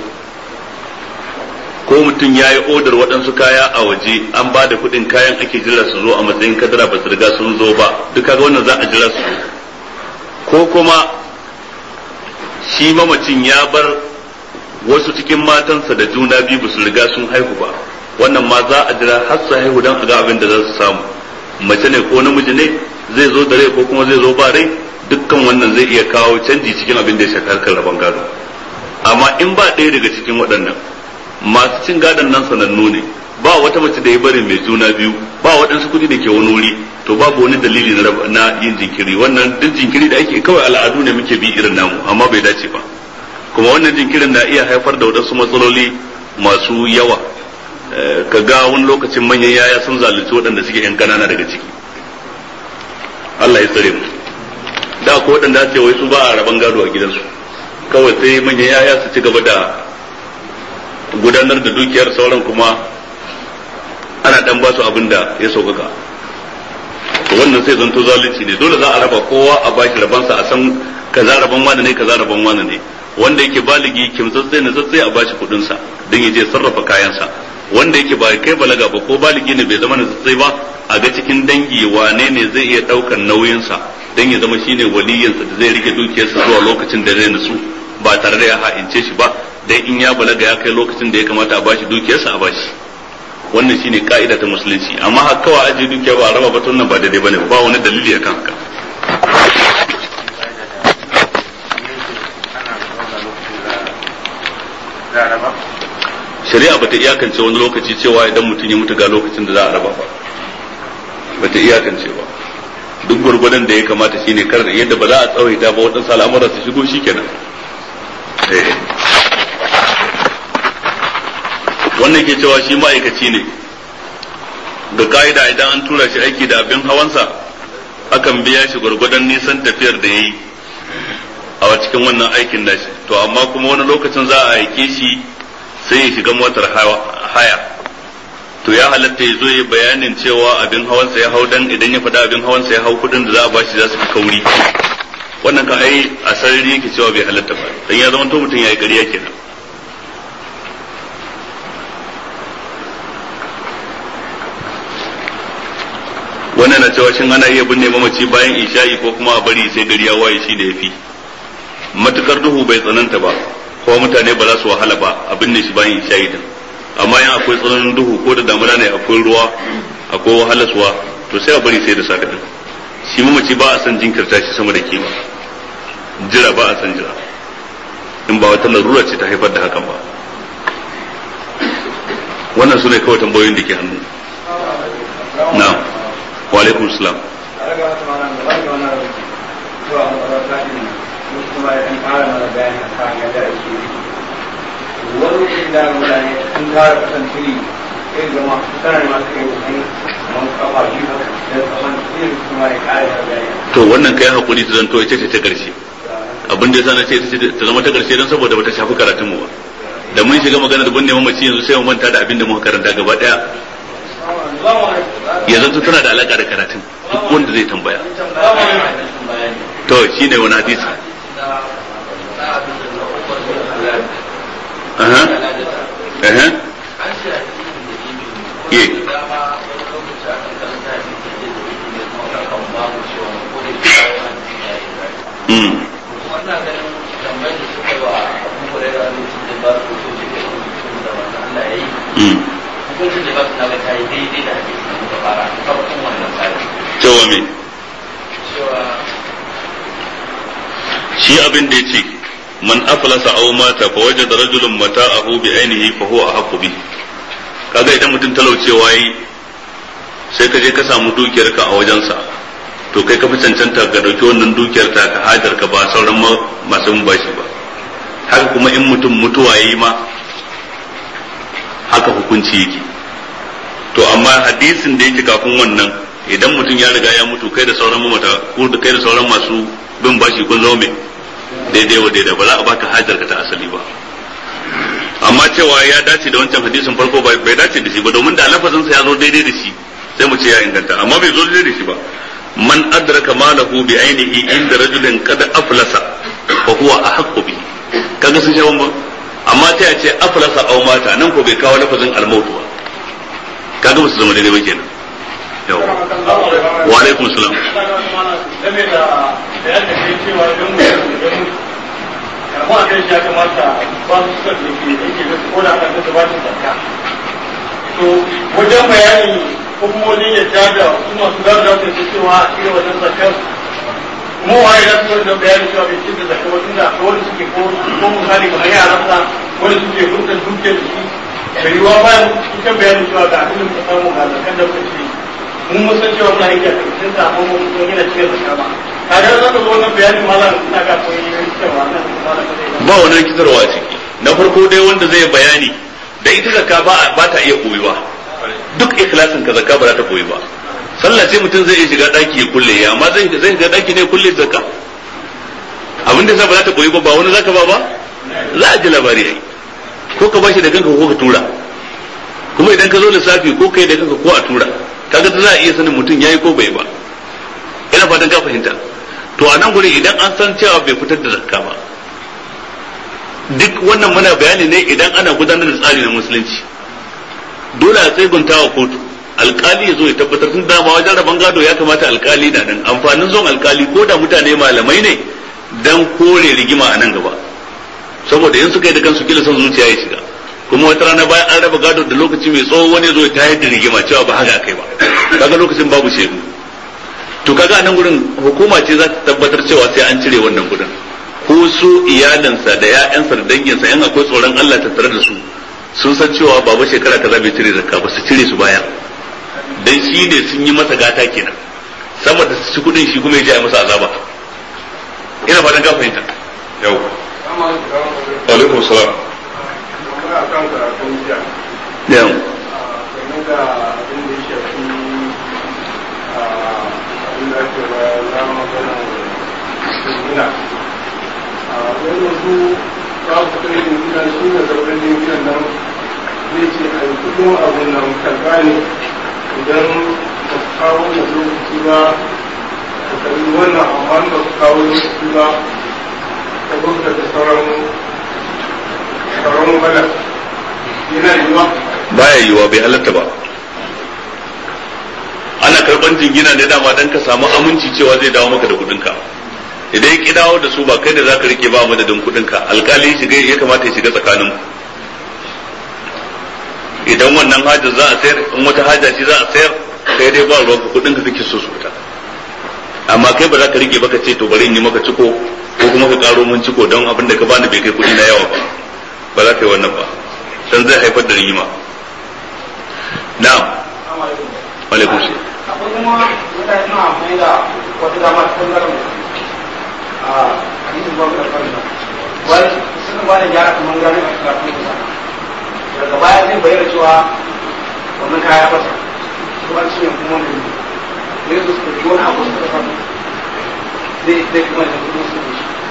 ko mutum ya yi odar waɗansu kaya a waje an ba da kuɗin kayan ake jira su zo a matsayin kadara ba su riga sun zo ba duk kaga wannan za a jira su ko kuma shi mamacin ya bar wasu cikin matansa da juna biyu ba su riga sun haihu ba wannan ma za a jira har su haihu don a ga abin da za su samu mace ne ko namiji ne zai zo da rai ko kuma zai zo ba rai dukkan wannan zai iya kawo canji cikin abin da ya shafi harkar rabon gado amma in ba ɗaya daga cikin waɗannan masu cin gadon nan sanannu ne ba wata mace da ya bari mai juna biyu ba waɗansu kuɗi da ke wani wuri to babu wani dalili na yin jinkiri wannan duk jinkiri da ake kawai al'adu ne muke bi irin namu amma bai dace ba kuma wannan jinkirin na iya haifar da waɗansu matsaloli masu yawa ka ga wani lokacin manyan yaya sun zalunci waɗanda suke yan ƙanana daga ciki Allah ya tsare mu da ko waɗanda ce wai su ba a raban gado a gidansu kawai sai manyan yaya su ci gaba da gudanar da dukiyar sauran kuma ana dan ba su abin da ya sauƙaƙa to wannan sai zanto zalunci ne dole za a raba kowa a bashi rabansa a san kaza raban wani ne kaza raban wani ne wanda yake baligi kimtsatsai na tsatsai a bashi kuɗin sa dan yaje sarrafa kayansa wanda yake ba kai balaga ba ko baligi ne bai zama na tsatsai ba a ga cikin dangi wane ne zai iya ɗaukar nauyinsa dan ya zama shine waliyinsa da zai rike dukiyarsa zuwa lokacin da zai nasu ba tare da ya ha'ince shi ba dai in ya balaga ya kai lokacin da ya kamata a bashi dukiyarsa a bashi wannan shine ka'ida ta musulunci amma haka kawai aje dukiya ba a raba ba tunan ba daidai bane ba wani dalili akan haka shari'a bata iyakance wani lokaci cewa idan mutum ya mutu ga lokacin da za a raba ba bata iyakance ba duk gurgurdan da ya kamata shine kar yadda ba za a tsawaita ba wadansu al'amura su shigo shikenan eh wannan ke cewa shi ma'aikaci ne ga ka'ida idan an tura shi aiki da abin hawansa akan biya shi gwargwadon nisan tafiyar da ya yi a cikin wannan aikin nashi to amma kuma wani lokacin za a aike shi sai ya shiga motar haya to ya halatta ya zo ya bayanin cewa abin hawansa ya hau dan idan ya faɗa abin hawansa ya hau kudin da za a bashi za su fi kauri wannan ka ai a sarari yake cewa bai halatta ba dan ya zama to mutum ya yi ƙarya kenan. wannan na cewa shin ana iya binne mamaci bayan isha'i ko kuma a bari sai gari ya waye shi da yafi matukar duhu bai tsananta ba ko mutane ba za su wahala ba a binne shi bayan isha'i din amma yan akwai tsananin duhu ko da damuna ne akwai ruwa akwai wahalaswa to sai a bari sai da safe din shi mamaci ba a san jinkirta shi sama da kima jira ba a san jira in ba wata larura ce ta haifar da hakan ba. wannan su ne kawai tambayoyin da ke hannu. na'am wa alaikum salam. wani inda mutane sun kara kasance sai zama sanar masu kai wani kamar kafa biyu da kaman irin kuma ya kare da to wannan kai hakuri ta zanto ita ce ta karshe abin da yasa na ce ta zama ta karshe don saboda bata shafi karatun mu ba da mun shiga magana da binne mamaci yanzu sai mu manta da abin da muka karanta gaba daya ya zanto tana da alaka da karatun duk wanda zai tambaya to shine wani hadisi aha aha ye mm cewa me shi abin da ya ce man aflasa aw mata fa wajada rajulun mata'ahu bi ainihi fa huwa ahqqu bi kaga idan mutum talaucewa yi sai ka je ka samu dukiyar ka a wajensa to kai ka fi cancanta ga dauki wannan dukiyar ta ka hajar ka ba sauran masu bashi ba haka kuma in mutum mutuwa yayi ma haka hukunci yake to amma hadisin da yake kafin wannan idan mutum ya riga ya mutu kai da sauran mamata ko da kai da sauran masu bin bashi kun zo me daidai wa daidai ba za a baka hajar ka ta asali ba amma cewa ya dace da wancan hadisin farko bai dace da shi ba domin da lafazin sa ya zo daidai da shi sai mu ce ya inganta amma bai zo daidai da shi ba man adraka malahu bi ainihi inda rajulin qad aflasa fa huwa ahqqu bi kaga sun shawon ba amma ta yace aflasa aw mata nan ko bai kawo lafazin al-maut ba kaga musu zama daidai ba kenan yau wa alaikum salam ko a kai shi ya kamata ba su suka da ke yake da ko da aka kasa ba shi zakka to wajen bayani ko kuma wajen yadda da su masu gaggawa da su cewa a cikin wajen zakkar mu waye da su da bayani cewa bai cikin zakka ba tunda wani suke ko ko misali ba ya rasa wani suke hutun dukiyar da shi da yiwa bayan cikin bayani cewa ga abin da samu ga zakkan da kuke mun mun san cewa muna yake a cikin ta amma mun mun yana cikin zakka ba kaga zaka zo wannan bayanin malam ina ga koyi cewa nan malam ba wani rikitarwa ciki na farko dai wanda zai bayani da ita zakka ba ba ta iya koyuwa duk ikhlasin ka zakka ba za ta koyi ba sallah ce mutum zai iya shiga daki ya kulle ya amma zai zai shiga daki ne kulle zakka abin da ba za ta koyi ba ba wani zaka ba ba za a ji labari ai ko ka bashi da kanka ko ka tura kuma idan ka zo lissafi ko kai da kanka ko a tura kaga za a iya sanin mutum yayi ko bai ba ina fatan ka fahimta to a nan guri idan an san cewa bai fitar da zakka ba duk wannan muna bayani ne idan ana gudanar da tsari na musulunci dole a tsegunta wa kotu alkali ya zo ya tabbatar tun dama wajen rabon gado ya kamata alkali na nan amfanin zon alkali ko da mutane malamai ne dan kore rigima a nan gaba saboda in suka yi da kansu kila son zuciya ya shiga kuma wata rana bayan an raba gado da lokaci mai tsawo wani zo ya tayar da rigima cewa ba haka kai ba kaga lokacin babu shaidu to kaga a nan gurin hukuma ce za ta tabbatar cewa sai an cire wannan gudun ko su iyalinsa da ya'yansa da danginsa yan akwai tsoron Allah tattare da su sun san cewa baba shekara kaza bai cire zakka ba su cire su baya dan shi ne sun yi masa gata kenan saboda su ci kudin shi kuma ya ji a masa azaba ina fatan ka fahimta yau alaikum salam yau zai ce a yi kudin abin nan karɓa ne idan ba su kawo da lokaci ba ka karɓi wannan amma ba su kawo lokaci ba ka bauta da sauran sauran bala yana yiwuwa baya yiwuwa bai halatta ba. Ana karban jingina ne dama dan ka samu aminci cewa zai dawo maka da kudinka. Idan ya ki dawo da su ba kai da zaka rike ba madadin kudinka, alkali shiga ya kamata ya shiga tsakanin. Idan wannan hajar za a sayar, in wata haja ce za a sayar, kai dai ba ruwanka kudinka kake so su fita. Amma kai ba za ka rike ba ka ce to bari in yi maka ciko ko kuma ka karo mun ciko don abin da ka bani bai kai kudi na yawa ba. Ba za ka yi wannan ba. Dan zai haifar da rigima. Na'am. Alaikum salam. Akwai kuma mutane suna amfani da wata dama ta ɓangaren a hadisin babu da farko wani suna ba da gyara kamar gani a kafin kusa daga baya zai bayyana cewa wannan kaya fasa ko an cinye kuma wani ne su suka ji wani abu suka samu zai zai kuma da kuma su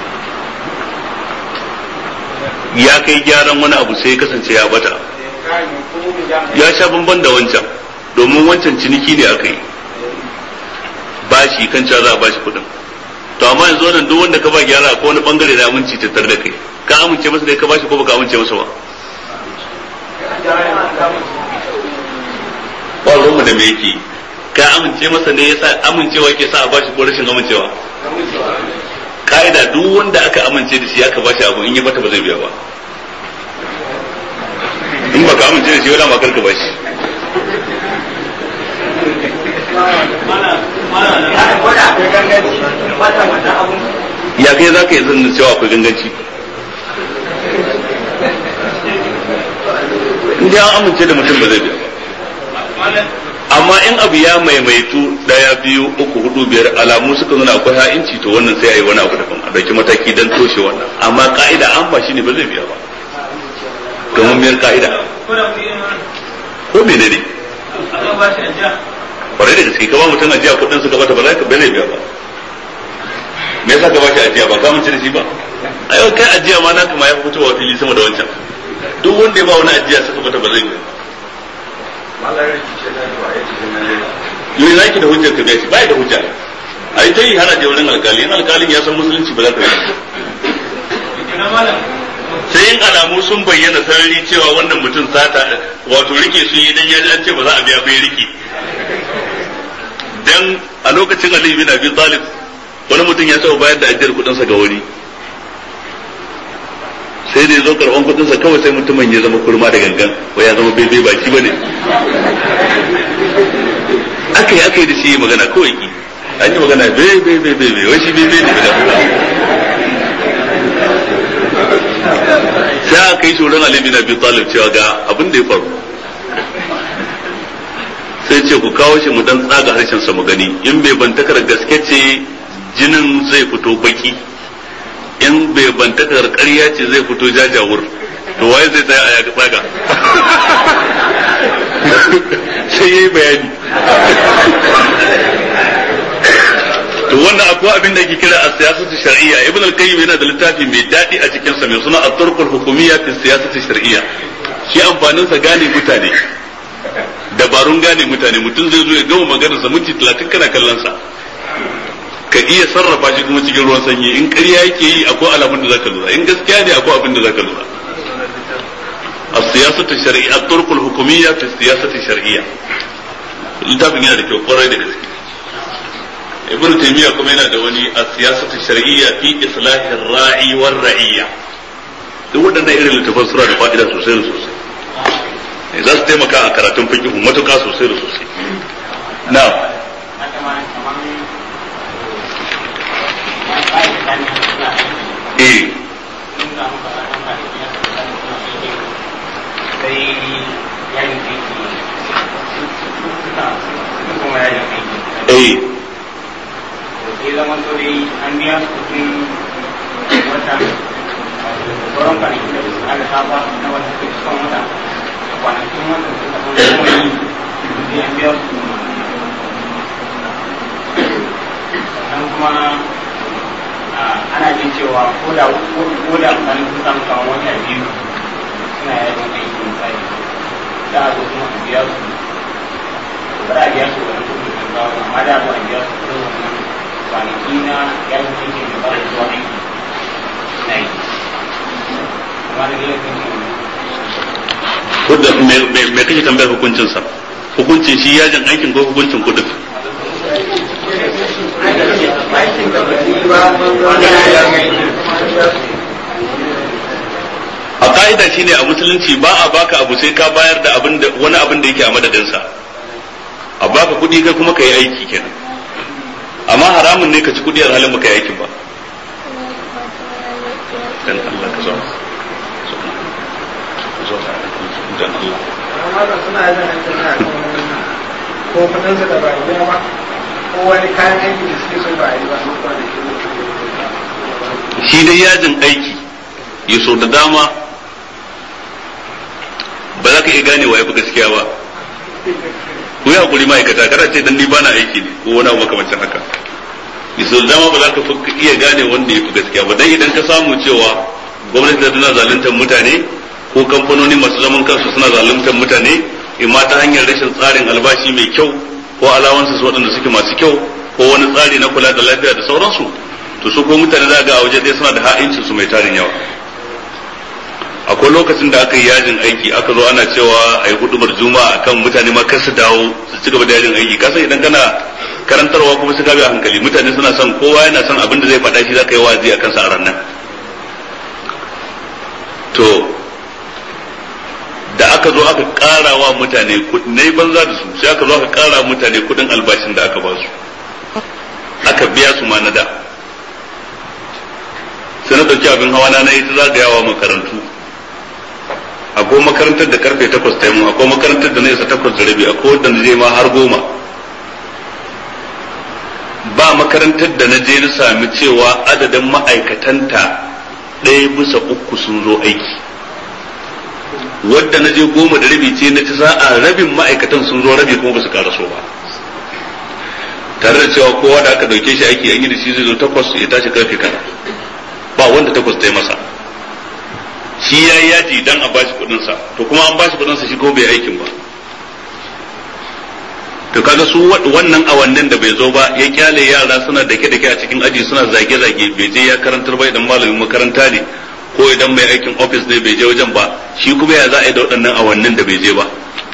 ne ya kai gyaran wani abu sai kasance ya bata ya sha bamban da wancan domin wancan ciniki ne aka yi bashi kan cewa za a bashi kudin to amma yanzu wannan duk wanda ka ba gyara ko wani bangare da aminci tattar da kai ka amince masa da ka bashi ko baka amince masa ba ba ruwan da me yake ka amince masa ne yasa amincewa yake sa a bashi ko rashin amincewa ka'ida duk wanda aka amince da shi aka bashi abu in ya bata ba zai biya ba in baka amince da shi wala ma karka bashi ya kai za ka yi zanen cewa akwai ganganci in ya amince da mutum ba zai biya amma in abu ya maimaitu daya biyu uku hudu biyar alamu suka nuna akwai ha'inci to wannan sai a yi wani abu daban a dauki mataki don toshe wannan amma ka'ida an ba shi ne ba zai biya ba domin biyar ka'ida ko mene ne kwarai da gaske ka ba mutum ajiya kudin suka bata ba za ka bane biya ba me yasa ka ba shi ajiya ba ka mun ci da shi ba a yau kai ajiya ma naka ma ya fi fitowa fili sama da wancan duk wanda ya ba wani ajiya suka bata ba zai biya yau na ki da hujjar ka biya shi ba da hujja a yi ta yi hana je wurin alkali in alkalin ya san musulunci ba za ka biya sai yin alamu sun bayyana sarari cewa wannan mutum sata wato rike sun yi dan ya an ce ba za a biya bai rike dan a lokacin Ali bin Abi Talib wani mutum ya taɓa bayar da ajiyar kudinsa ga wani sai da ya zo karɓan kudinsa kawai sai mutumin ya zama kurma da gangan wai ya zama bebe baki ba ne aka yi aka yi da shi magana kawai ki an yi magana bebe bebe bebe wai shi bebe ne da sai aka yi shoron Ali bin Abi Talib cewa ga abin da ya faru sai ce ku kawo shi mu dan tsaga harshen sa mu gani in bai bantakar gaske ce jinin zai fito baki in bai bantakar ƙarya ce zai fito jajawur to waye zai tsaya a yaga tsaga sai yayi bayani to wannan akwai abin da ake kira as-siyasatu shar'iyya ibn al-qayyim yana da littafi mai dadi a cikin sa mai suna at-turqul hukumiyya fi siyasati shar'iyya shi amfanin sa gane mutane dabarun gane mutane mutum zai zo ya gama maganar sa minti talatin kana kallon sa ka iya sarrafa shi kuma cikin ruwan sanyi in ƙarya yake yi akwai alamun da zaka lura in gaskiya ne akwai abin da zaka lura as-siyasatu shar'iyya at-turqul hukumiyya fi siyasati shar'iyya littafin yana da kyau kwarai da gaske ibn taymiya kuma yana da wani as-siyasatu shar'iyya fi islahi ar-ra'i war ra'iyya duk waɗannan irin littafan sura da fa'ida sosai da sosai za su taimaka a karatun fiqh matuƙa sosai da sosai na eh eh sai zama to dai an biya su kudin wata sauran kwanakin da su ala saba na wata kai cikin wata kwanakin wata su kasan kuma yi sai an biya su sannan kuma ana jin cewa ko da ko da mutane sun samu kamar wata biyu suna yajin aiki misali za a zo kuma a biya su ba za a biya su wani kuɗi da ba amma da zo a biya su kuɗin wannan kwanaki na yajin aiki da ba da zuwa aiki na yi amma da laifin kudin me kake tambayar hukuncinsa hukuncin shi yajin aikin ko hukuncin kudin a ka'ida shine a musulunci ba a baka abu sai ka bayar da abin da wani abin da yake a madadinsa a baka kudi kai kuma ka yi aiki kenan amma haramun ne ka ci kudi a halin baka yi aikin ba dan Allah ka zo zo dan Allah suna yin aikin ko kudinsa da ba biya ba ko wani kayan aiki da suke so ba yi ba shi dai yajin aiki ya so da dama ba za ka iya gane wa ya fi gaskiya ba ku yi hakuri ma'aikata kada ce dan ni ba na aiki ne ko wani abu makamancin haka ya so da dama ba za ka iya gane wanda ya fi gaskiya ba dan idan ka samu cewa gwamnati tana zaluntar mutane ko kamfanoni masu zaman kansu suna zaluntar mutane imma ta hanyar rashin tsarin albashi mai kyau ko alawansu su waɗanda suke masu kyau ko wani tsari na kula da lafiya da sauransu to su ko mutane za ga a waje dai suna da ha'incin su mai tarin yawa akwai lokacin da aka yi yajin aiki aka zo ana cewa a yi hudubar juma'a akan mutane ma kar su dawo su ci gaba da yajin aiki kasan idan kana karantarwa kuma su gabe a hankali mutane suna son kowa yana son abin da zai faɗa shi za ka yi wazi a kansa a ranar to da aka zo aka ƙara wa mutane ne banza da su sai aka zo aka ƙara mutane kudin albashin da aka ba su aka biya su ma na da sai na ɗauki abin hawa na na yi ta zagayawa makarantu akwai makarantar da karfe takwas ta yamma akwai makarantar da na isa takwas da rabi akwai wadda na je ma har goma ba makarantar da na je na sami cewa adadin ma'aikatanta ɗaya bisa uku sun zo aiki wadda na je goma da rabi ce na ci sa'a rabin ma'aikatan sun zo rabi kuma ba su karaso ba tare da cewa kowa da aka dauke shi aiki an yi da shi zai zo takwas ya tashi karfe kaza ba wanda takwas ta yi masa shi ya yi yaji dan a bashi kudin sa to kuma an bashi kudin sa shi ko bai aikin ba to kaga su wannan awannin da bai zo ba ya kyale yara suna dake dake a cikin aji suna zage zage bai je ya karantar ba idan malamin makaranta ne ko idan mai aikin office ne bai je wajen ba shi kuma ya za a yi da waɗannan awannin da bai je ba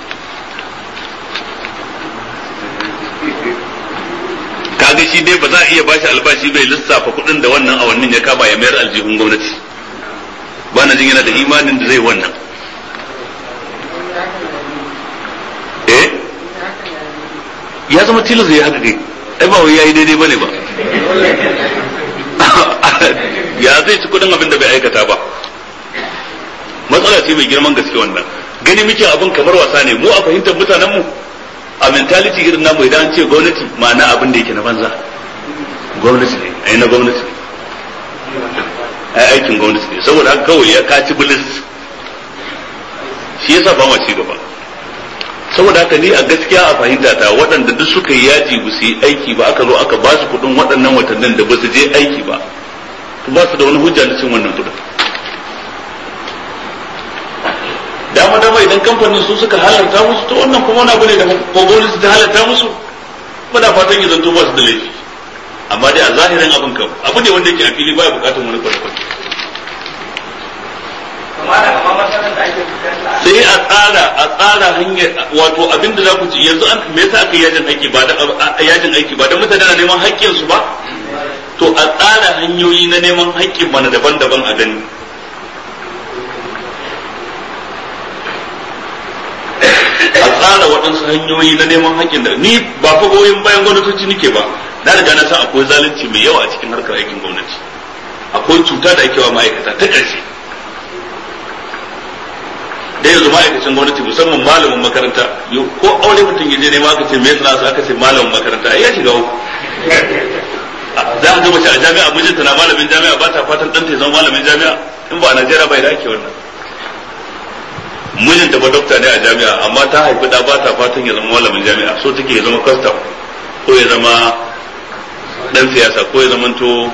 kaga shi dai ba za a iya bashi albashi bai lissafa kuɗin da wannan awannin ya kama ya mayar aljihun gwamnati ba na jin yana da imanin da zai wannan eh ya zama tilas ya haka kai ai ba wai yayi daidai bane ba ya zai ci kudin abin da bai aikata ba matsala ce mai girman gaske wannan gani muke abin kamar wasa ne mu a fahimtar mutanen mu a mentality irin namu idan an ce gwamnati ma'ana abin da yake na banza gwamnati ne ai na gwamnati ai aikin gwamnati ne saboda haka kawai ya kaci bilis shi yasa ba ma ci gaba saboda haka ni a gaskiya a fahimta ta waɗanda duk suka yi yaji ba su yi aiki ba aka zo aka ba su kuɗin waɗannan watannin da ba su je aiki ba ba su da wani hujja na cin wannan kudin dama dama idan kamfanin su suka halarta musu to wannan kuma wani abu ne da gwamnati su ta halarta musu muna fatan ya zanto ba su da laifi amma dai a zahirin abin kam abu ne wanda yake a fili baya bukatar wani kwale-kwale sai a tsara a tsara hanyar wato abin da za ku ci yanzu an me yasa aka yajin aiki ba da yajin aiki ba da mutane na neman haƙƙin su ba to a tsara hanyoyi na neman haƙƙin mana daban-daban a gani a tsara waɗansu hanyoyi na neman haƙƙin da ni ba fa goyon bayan gwamnatoci nake ba na riga na san akwai zalunci mai yawa a cikin harkar aikin gwamnati akwai cuta da ake wa ma'aikata ta ƙarshe da yanzu ma'aikacin gwamnati musamman malamin makaranta ko aure mutum ya je ne ma aka ce me yasa aka ce malamin makaranta ai ya shiga uku za a ga mace a jami'a mijinta na malamin jami'a ba ta fatan ɗanta ya zama malamin jami'a in ba a Najeriya bai da ake wannan mijinta ba dokta ne a jami'a amma ta haifi da ba ta fatan ya zama malamin jami'a so take ya zama custom ko ya zama dan siyasa ko ya zama to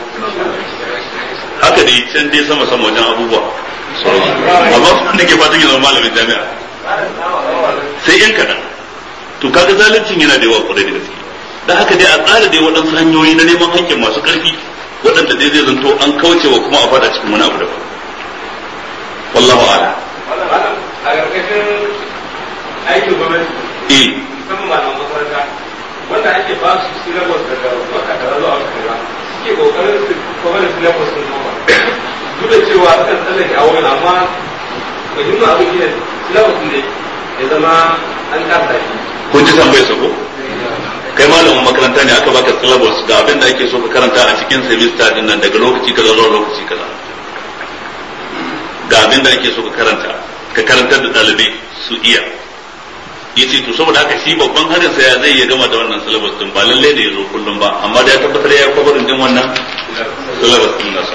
haka dai can dai sama sama wajen abubuwa amma wanda ke fatan ya zama malamin jami'a sai yan kaɗan. To kaga zaluncin yana da yawa kwarai da gaske. Da haka dai a tsara dai waɗansu hanyoyi na neman haƙƙin masu ƙarfi waɗanda dai zai zanto an kauce wa kuma a fada cikin wani abu daban. Wallahu a'lam. A ƙarƙashin aikin gwamnati. Eh. Musamman malaman makaranta wanda ake ba su syllabus daga wata kaza zuwa wata kaza suke kokarin su kuma da syllabus sun zama. Duk da cewa akan tsallake a wani amma muhimmin abin shi ne syllabus ne ya zama an kasa shi. Kun ji tambayar sa ko? Kai malamin makaranta ne aka baka syllabus ga abin da ake so ka karanta a cikin semester din nan daga lokaci kaza zuwa lokaci kaza. Ga abin da ake so ka karanta ka karantar da ɗalibai su iya. Yace to saboda haka shi babban harin sa ya zai ya gama da wannan syllabus din ba lalle da ya zo kullum ba amma da ya tabbatar ya kwabarin din wannan syllabus din nasa.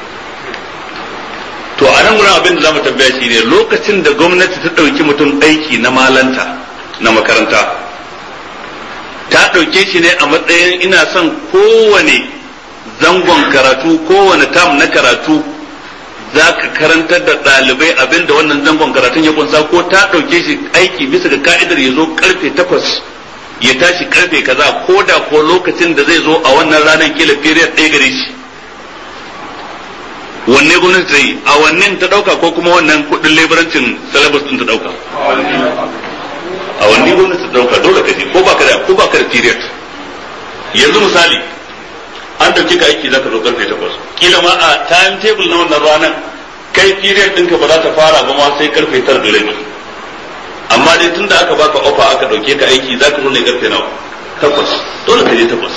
To a nan gurin abin da zamu tambaya shi ne lokacin da gwamnati ta ɗauki mutum aiki na malanta na makaranta ta ɗauke shi ne a matsayin ina son kowane zangon karatu kowane tam na karatu za ka karantar da ɗalibai abinda wannan zangon karatun ya kunsa ko ta ɗauke shi aiki bisa ga ka'idar ya zo karfe takwas ya tashi karfe kaza ko da ko lokacin da zai zo a wannan ranar kila period ɗaya gare shi wanne gwamnati ta yi a wannan ta ɗauka ko kuma wannan kuɗin leburancin syllabus ɗin ta ɗauka a wanne gwamnati ta ɗauka dole ka je ko ba ka da ko ba ka da period yanzu misali an dauke ka aiki zaka zo karfe takwas kila ma a time table na wannan ranar kai period ɗinka ba za ta fara ba ma sai karfe tara da rabi amma dai tunda aka baka offer aka dauke ka aiki zaka zo ne karfe nawa takwas dole ka je takwas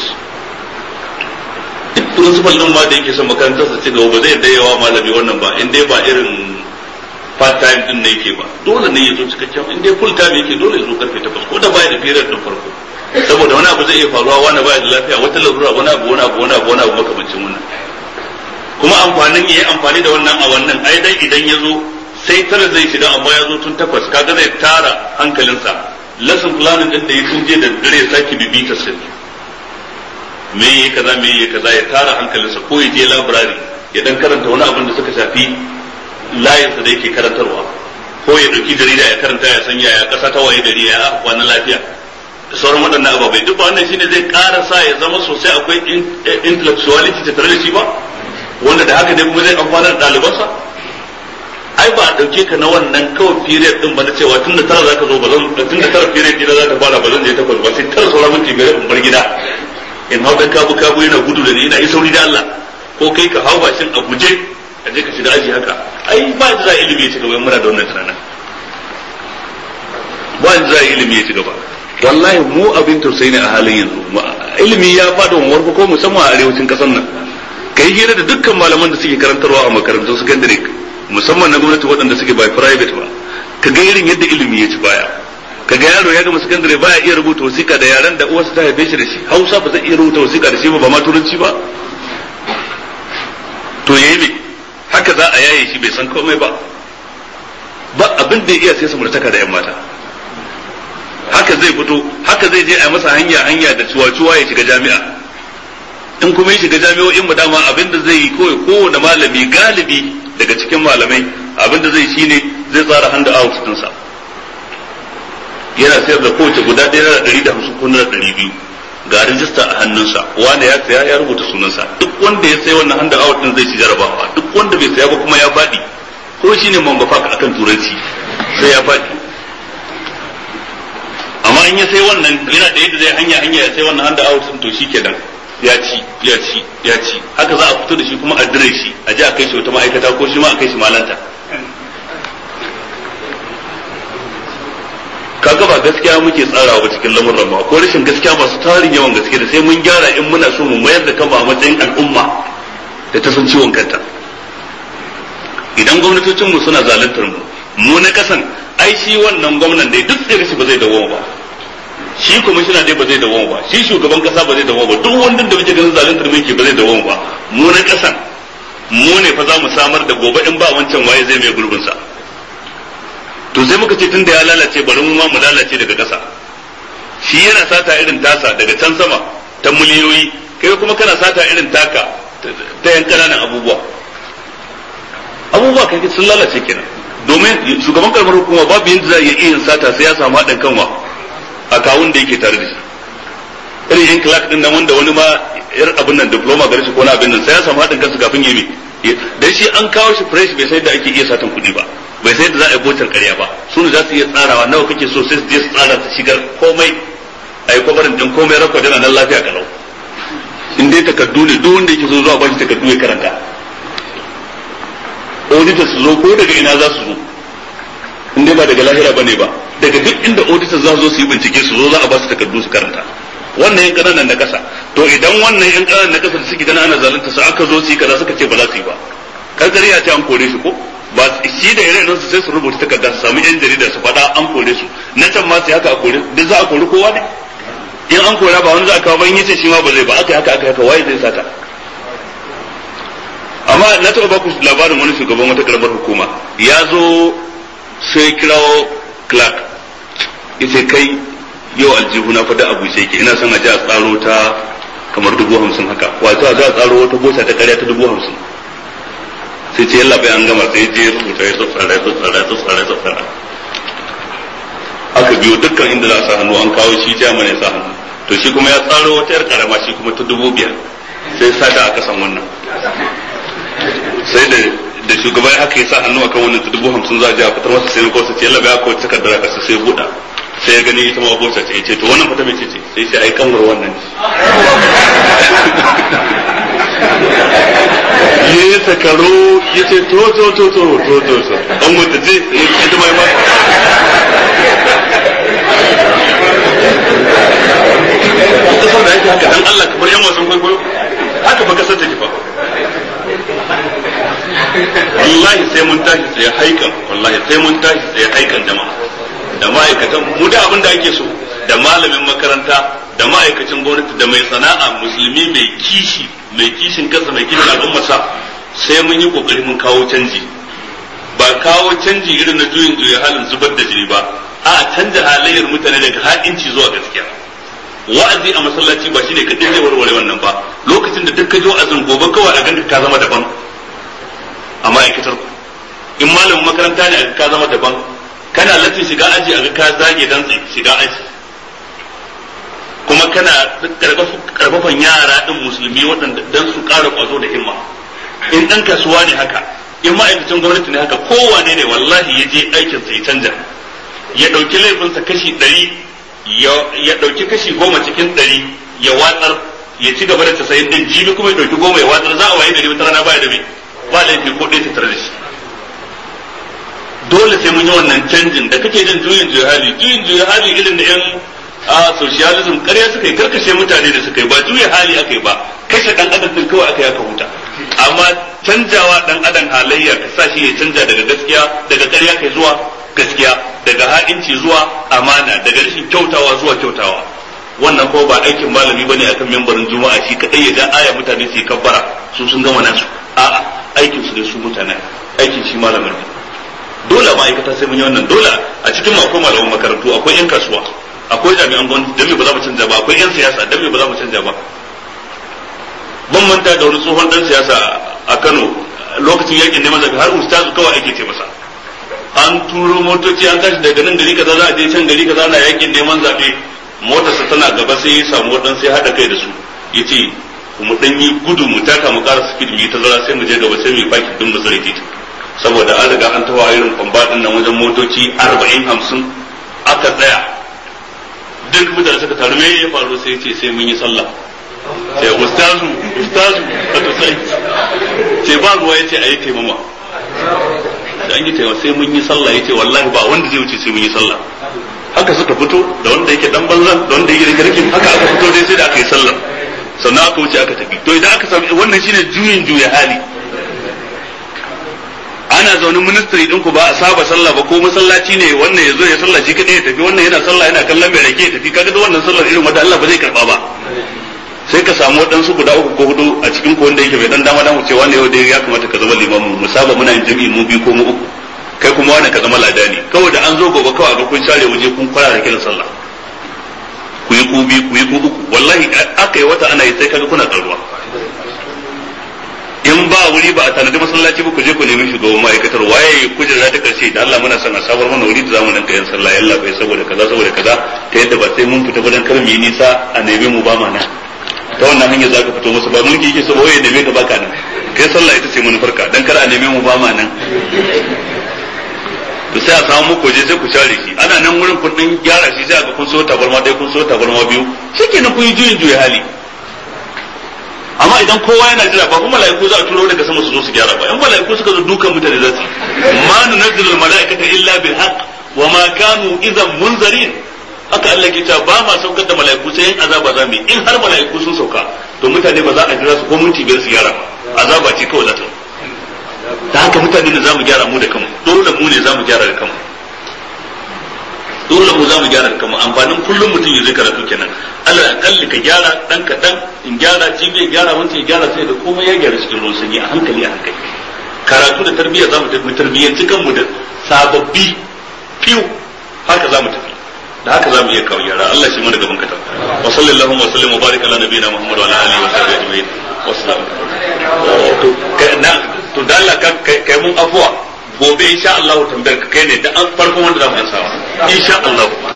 duk principal din ma da yake son makarantar sa ci gaba ba zai dayawa malami wannan ba in dai ba irin part time din ne yake ba dole ne ya zo cikakken in dai full time yake dole ya zo karfe takwas ko da baya da period din farko saboda wani abu zai iya faruwa wani baya da lafiya wata larura wani abu wani abu wani abu wani abu makamancin wannan kuma amfanin yayi amfani da wannan a wannan ai dai idan ya zo sai tara zai shiga amma ya zo tun takwas kaga zai tara hankalinsa lesson planning din da ya tunje da dare saki bibita sai me yake kaza me yake kaza ya tara hankalinsa ko ya je library ya dan karanta wani abin da suka shafi layinsa da yake karantarwa ko ya dauki jarida ya karanta ya san yaya kasa ta waye gari ya wani lafiya da sauran waɗannan ababai duk ba wannan shine zai ƙara sa ya zama sosai akwai intellectuality ta tare da shi ba wanda da haka dai kuma zai amfana da ɗalibansa ai ba a ɗauke ka na wannan kawai period din ba na cewa tun da tara zaka zo ba zan tun da tara period ɗina za ta fara ba zan je takwas ba sai tara sauran minti biyar in bar gida in hau dan kabu kabu yana gudu da ni ina yi sauri da Allah ko kai ka hau bashin a guje ka je ka shiga aji haka ai ba da za ilimi ya ci gaba muna da wannan tunanin ba da za ilimi ya ci gaba wallahi mu abin tausayi ne a halin yanzu ilimi ya fada wa warfa ko musamman a arewacin kasar nan kai hira da dukkan malaman da suke karantarwa a makarantun sakandare musamman na gwamnati waɗanda suke by private ba ka ga irin yadda ilimi ya ci baya ka ga yaro ya gama sakandare baya iya rubuta wasiƙa da yaran da uwarsa ta haife shi da shi Hausa ba zai iya rubuta wasiƙa da shi ba ba ma turanci ba to yayi ne haka za a yaye shi bai san komai ba ba abin da ya iya sai samartaka da yan mata haka zai fito haka zai je a masa hanya hanya da ciwa-ciwa ya shiga jami'a in kuma ya shiga jami'o'in mu dama abinda zai yi kawai kowane malami galibi daga cikin malamai abinda zai shine zai tsara hand out din sa yana sayar da kowace guda ɗaya na ɗari da hamsin ko na ɗari biyu ga rijista a hannunsa wanda ya saya ya rubuta sunansa duk wanda ya sai wannan hand out din zai ci jarabawa duk wanda bai saya ba kuma ya faɗi ko shine mambafaka akan turanci sai ya faɗi amma in ya sai wannan yana da yadda zai hanya hanya ya sai wannan handa out to shikenan ya ci ya ci ya ci haka za a fito da shi kuma a dire shi a je a kai shi wata ma'aikata ko shi ma a kai shi malanta kaga ba gaskiya muke tsarawa ba cikin lamuran ba ko rashin gaskiya masu tarin yawan gaske da sai mun gyara in muna so mu mayar da kanmu a matsayin al'umma da ta san ciwon kanta idan gwamnatocin mu suna zaluntar mu mu na kasan ai shi wannan gwamnan dai duk da shi ba zai dawo ba shi kwamishina dai ba zai dawo ba shi shugaban kasa ba zai dawo ba duk wanda da muke ganin zaluntar mu yake ba zai dawo ba mu na kasan mu ne fa za mu samar da gobe in ba wancan waye zai mai gurbin sa to sai muka ce tunda ya lalace bari mu ma mu lalace daga kasa shi yana sata irin tasa daga can sama ta miliyoyi kai kuma kana sata irin taka ta yan kananan abubuwa abubuwa kai sun lalace kenan domin shugaban karamar hukuma babu yadda za a iya yin sata sai ya samu haɗin kanwa a kawun da yake tare da shi irin yin clark din nan wanda wani ma yar abin nan diploma gare shi ko na abin nan sai ya samu haɗin kansa kafin yi mai dan shi an kawo shi fresh bai sai da ake iya satan kuɗi ba bai sai da za a yi botar ƙarya ba su ne za su iya tsarawa nawa kake so sai su je su tsara su shigar komai a yi kwamarin din komai rakwa yana nan lafiya kalau in dai takardu ne duk wanda yake so zuwa ba shi takardu ya karanta auditor su zo ko daga ina za su zo in dai ba daga lahira ba ne ba daga duk inda auditor za su zo su yi bincike su zo za a ba su takardu su karanta wannan yan kananan na kasa to idan wannan yan kananan na kasa da suke gana ana zalunta su aka zo su yi kaza suka ce ba za su yi ba kankare ya ce an kore shi ko ba shi da ire su sai su rubuta takarda su samu yan jarida su faɗa an kore su na can ma sai haka a kore duk za a kore kowa ne in an kora ba wani za a kawo ba in yace shi ma ba zai ba aka haka aka haka waye zai sata amma na taɓa ba ku labarin wani shugaban wata karamar hukuma ya zo sai kirawo Clark yace kai yau aljihu na fada abu sai ke ina son a ji a tsaro ta kamar dubu hamsin haka wato a ji a tsaro wata bosa ta karya ta dubu hamsin sai ce yalla bai an gama sai je rubuta ya tsatsara ya tsatsara ya tsatsara ya tsatsara aka biyo dukkan inda za a sa hannu an kawo shi jami'an ya sa hannu to shi kuma ya tsaro wata yar karama shi kuma ta dubu biyar sai sa ta aka san wannan sai da da shugaban haka ya sa hannu akan wannan ta dubu hamsin za a ji a fitar masa sai ko sai ce yalla bai aka wata takardar kasa sai buɗa sai ya gani ita ma bosa ce ce to wannan fata mai ce sai sai ai kanwar wannan ce ya sakaro ya ce to to to to to to to an wata ce ita mai ma ta sau da yake haka dan Allah kamar yan wasan kwaikwayo haka ba kasar take fa wallahi sai mun tashi sai haikan wallahi sai mun tashi sai haikan jama'a da ma'aikatan mu da abin da ake so da malamin makaranta da ma'aikacin gwamnati da mai sana'a musulmi mai kishi mai kishin kansa mai kishin al'ummarsa sai mun yi kokari mun kawo canji ba kawo canji irin na juyin juya halin zubar da jini ba a canja halayyar mutane daga ha'inci zuwa gaskiya wa'azi a masallaci ba shine kadai zai warware wannan ba lokacin da duk ka ji wa'azin gobe kawai a ganka ka zama daban a ma'aikatar ku in malamin makaranta ne a ka zama daban kana lati shiga aji a ka zage dantse shiga aji kuma kana karfafan yara din musulmi waɗanda dan su ƙara ƙwazo da himma in ɗan kasuwa ne haka in ma'aikacin gwamnati ne haka kowane ne wallahi ya je aikin sa ya canja ya ɗauki laifinsa kashi ɗari ya ɗauki kashi goma cikin ɗari ya watsar ya ci gaba da tasa'in ɗin jibi kuma ya ɗauki goma ya watsar za a waye gari wata rana baya da mai ba laifi ko ɗaya tattare da shi dole sai mun yi wannan canjin da kake jin juyin juya hali juyin juya hali irin da yan a socialism ƙarya suka yi karkashe mutane da suka yi ba juya hali aka yi ba kashe ɗan adam din kawai aka yi aka huta amma canjawa ɗan adam halayya ka sa shi ya canja daga gaskiya daga ƙarya kai zuwa gaskiya daga ha'inci zuwa amana daga rashin kyautawa zuwa kyautawa wannan ko ba aikin malami bane akan membarin juma'a shi kadai ya ga aya mutane su yi kabbara su sun gama nasu a'a aikin su ne su mutane aikin shi malamin ne dole ma'aikata sai mun yi wannan dole a cikin akwai malaman makarantu akwai yan kasuwa akwai jami'an gwamnati dan me ba za mu canja ba akwai yan siyasa dan me ba za mu canja ba ban manta da wani tsohon dan siyasa a Kano lokacin yakin neman zaɓe har ustazu kawai ake ce masa an turo motoci an tashi daga nan gari kaza za a je can gari kaza na yakin neman zaɓe motarsa tana gaba sai ya samu waɗansu sai haɗa kai da su yace mu dan yi gudu mu taka mu ƙara speed mu yi tazara sai mu je gaba sai mu yi faki din mu tsare titi saboda an riga an tawa irin kwamba din nan wajen motoci arba'in hamsin aka tsaya duk mutane suka taru me ya faru sai ce sai mun yi sallah sai ustazu ustazu wato sai sai ba ruwa yace ayi taimama da an yi taimama sai mun yi sallah yace wallahi ba wanda zai wuce sai mun yi sallah haka suka fito da wanda yake dan banzan da wanda yake rikin haka aka fito dai sai da aka yi sallah sannan aka wuce aka tafi to idan aka samu wannan shine juyin juya hali ana zaune ministry ɗinku ba a saba sallah ba ko masallaci ne wannan yazo ya sallah shi kadai ya tafi wannan yana sallah yana kallon mai rake ya tafi kaga da wannan sallar irin wanda Allah ba zai karba ba sai ka samu waɗansu guda uku ko hudu a cikin ko wanda yake bai dan dama dan ce wanda yau dai ya kamata ka zama limamu mu saba muna yin jami'i mu biyu ko mu uku kai kuma wani ka zama ladani kawai da an zo gobe kawai ga kun share waje kun fara da kiran sallah ku yi ku biyu ku yi ku uku wallahi aka yi wata ana yi sai kaga kuna karuwa in in ba wuri ba a tanadi masallaci ba ku je ku nemi shugaban ma'aikatar waye kujera ta karshe da Allah muna son a sabar mana wuri da zamu nan kayan sallah yalla bai saboda kaza saboda kaza ta yadda ba sai mun fita ba dan kar mu yi nisa a neme mu ba mana ta wannan hanyar zaka fito musu ba mulki yake saboda ya neme ka baka nan kai sallah ita ce manufarka dan kar a neme mu ba ma nan to sai a samu muku je sai ku share shi ana nan wurin kun din gyara shi sai aka kun so tabarma dai kun so tabarma biyu shikenan kun yi juyin juya hali amma idan kowa yana jira ba kuma mala'iku za a turo daga sama su zo su gyara ba in mala'iku suka zo dukan mutane za su ma nunzilu al-mala'ikata illa bil haqq wa ma kanu idan munzarin haka Allah ke cewa ba ma saukar da mala'iku sai in azaba za mu in har mala'iku sun sauka to mutane ba za a jira su ko minti biyar su gyara ba azaba ce kawai za ta da haka mutane ne za mu gyara mu da kanmu dole mu ne za mu gyara da kanmu dole mu za mu gyara da kanmu amfanin kullum mutum ya zai karatu kenan Allah akalli ka gyara dan kaɗan in gyara jibi ya gyara wancan ya gyara sai da komai ya gyara cikin ruwan sanyi a hankali a hankali karatu da tarbiyya za mu tafi tarbiyyanci kanmu da sababbi fiyu haka za mu tafi da haka za mu iya kawo gyara Allah shi mana gaban kata wa sallallahu wa sallam wa baraka ala nabiyina Muhammad wa ala alihi wa sahbihi ajma'in wassalam to kai na to da Allah kai mun afwa gobe insha Allah tambayar ka kai ne da an farkon wanda za mu ansa insha Allah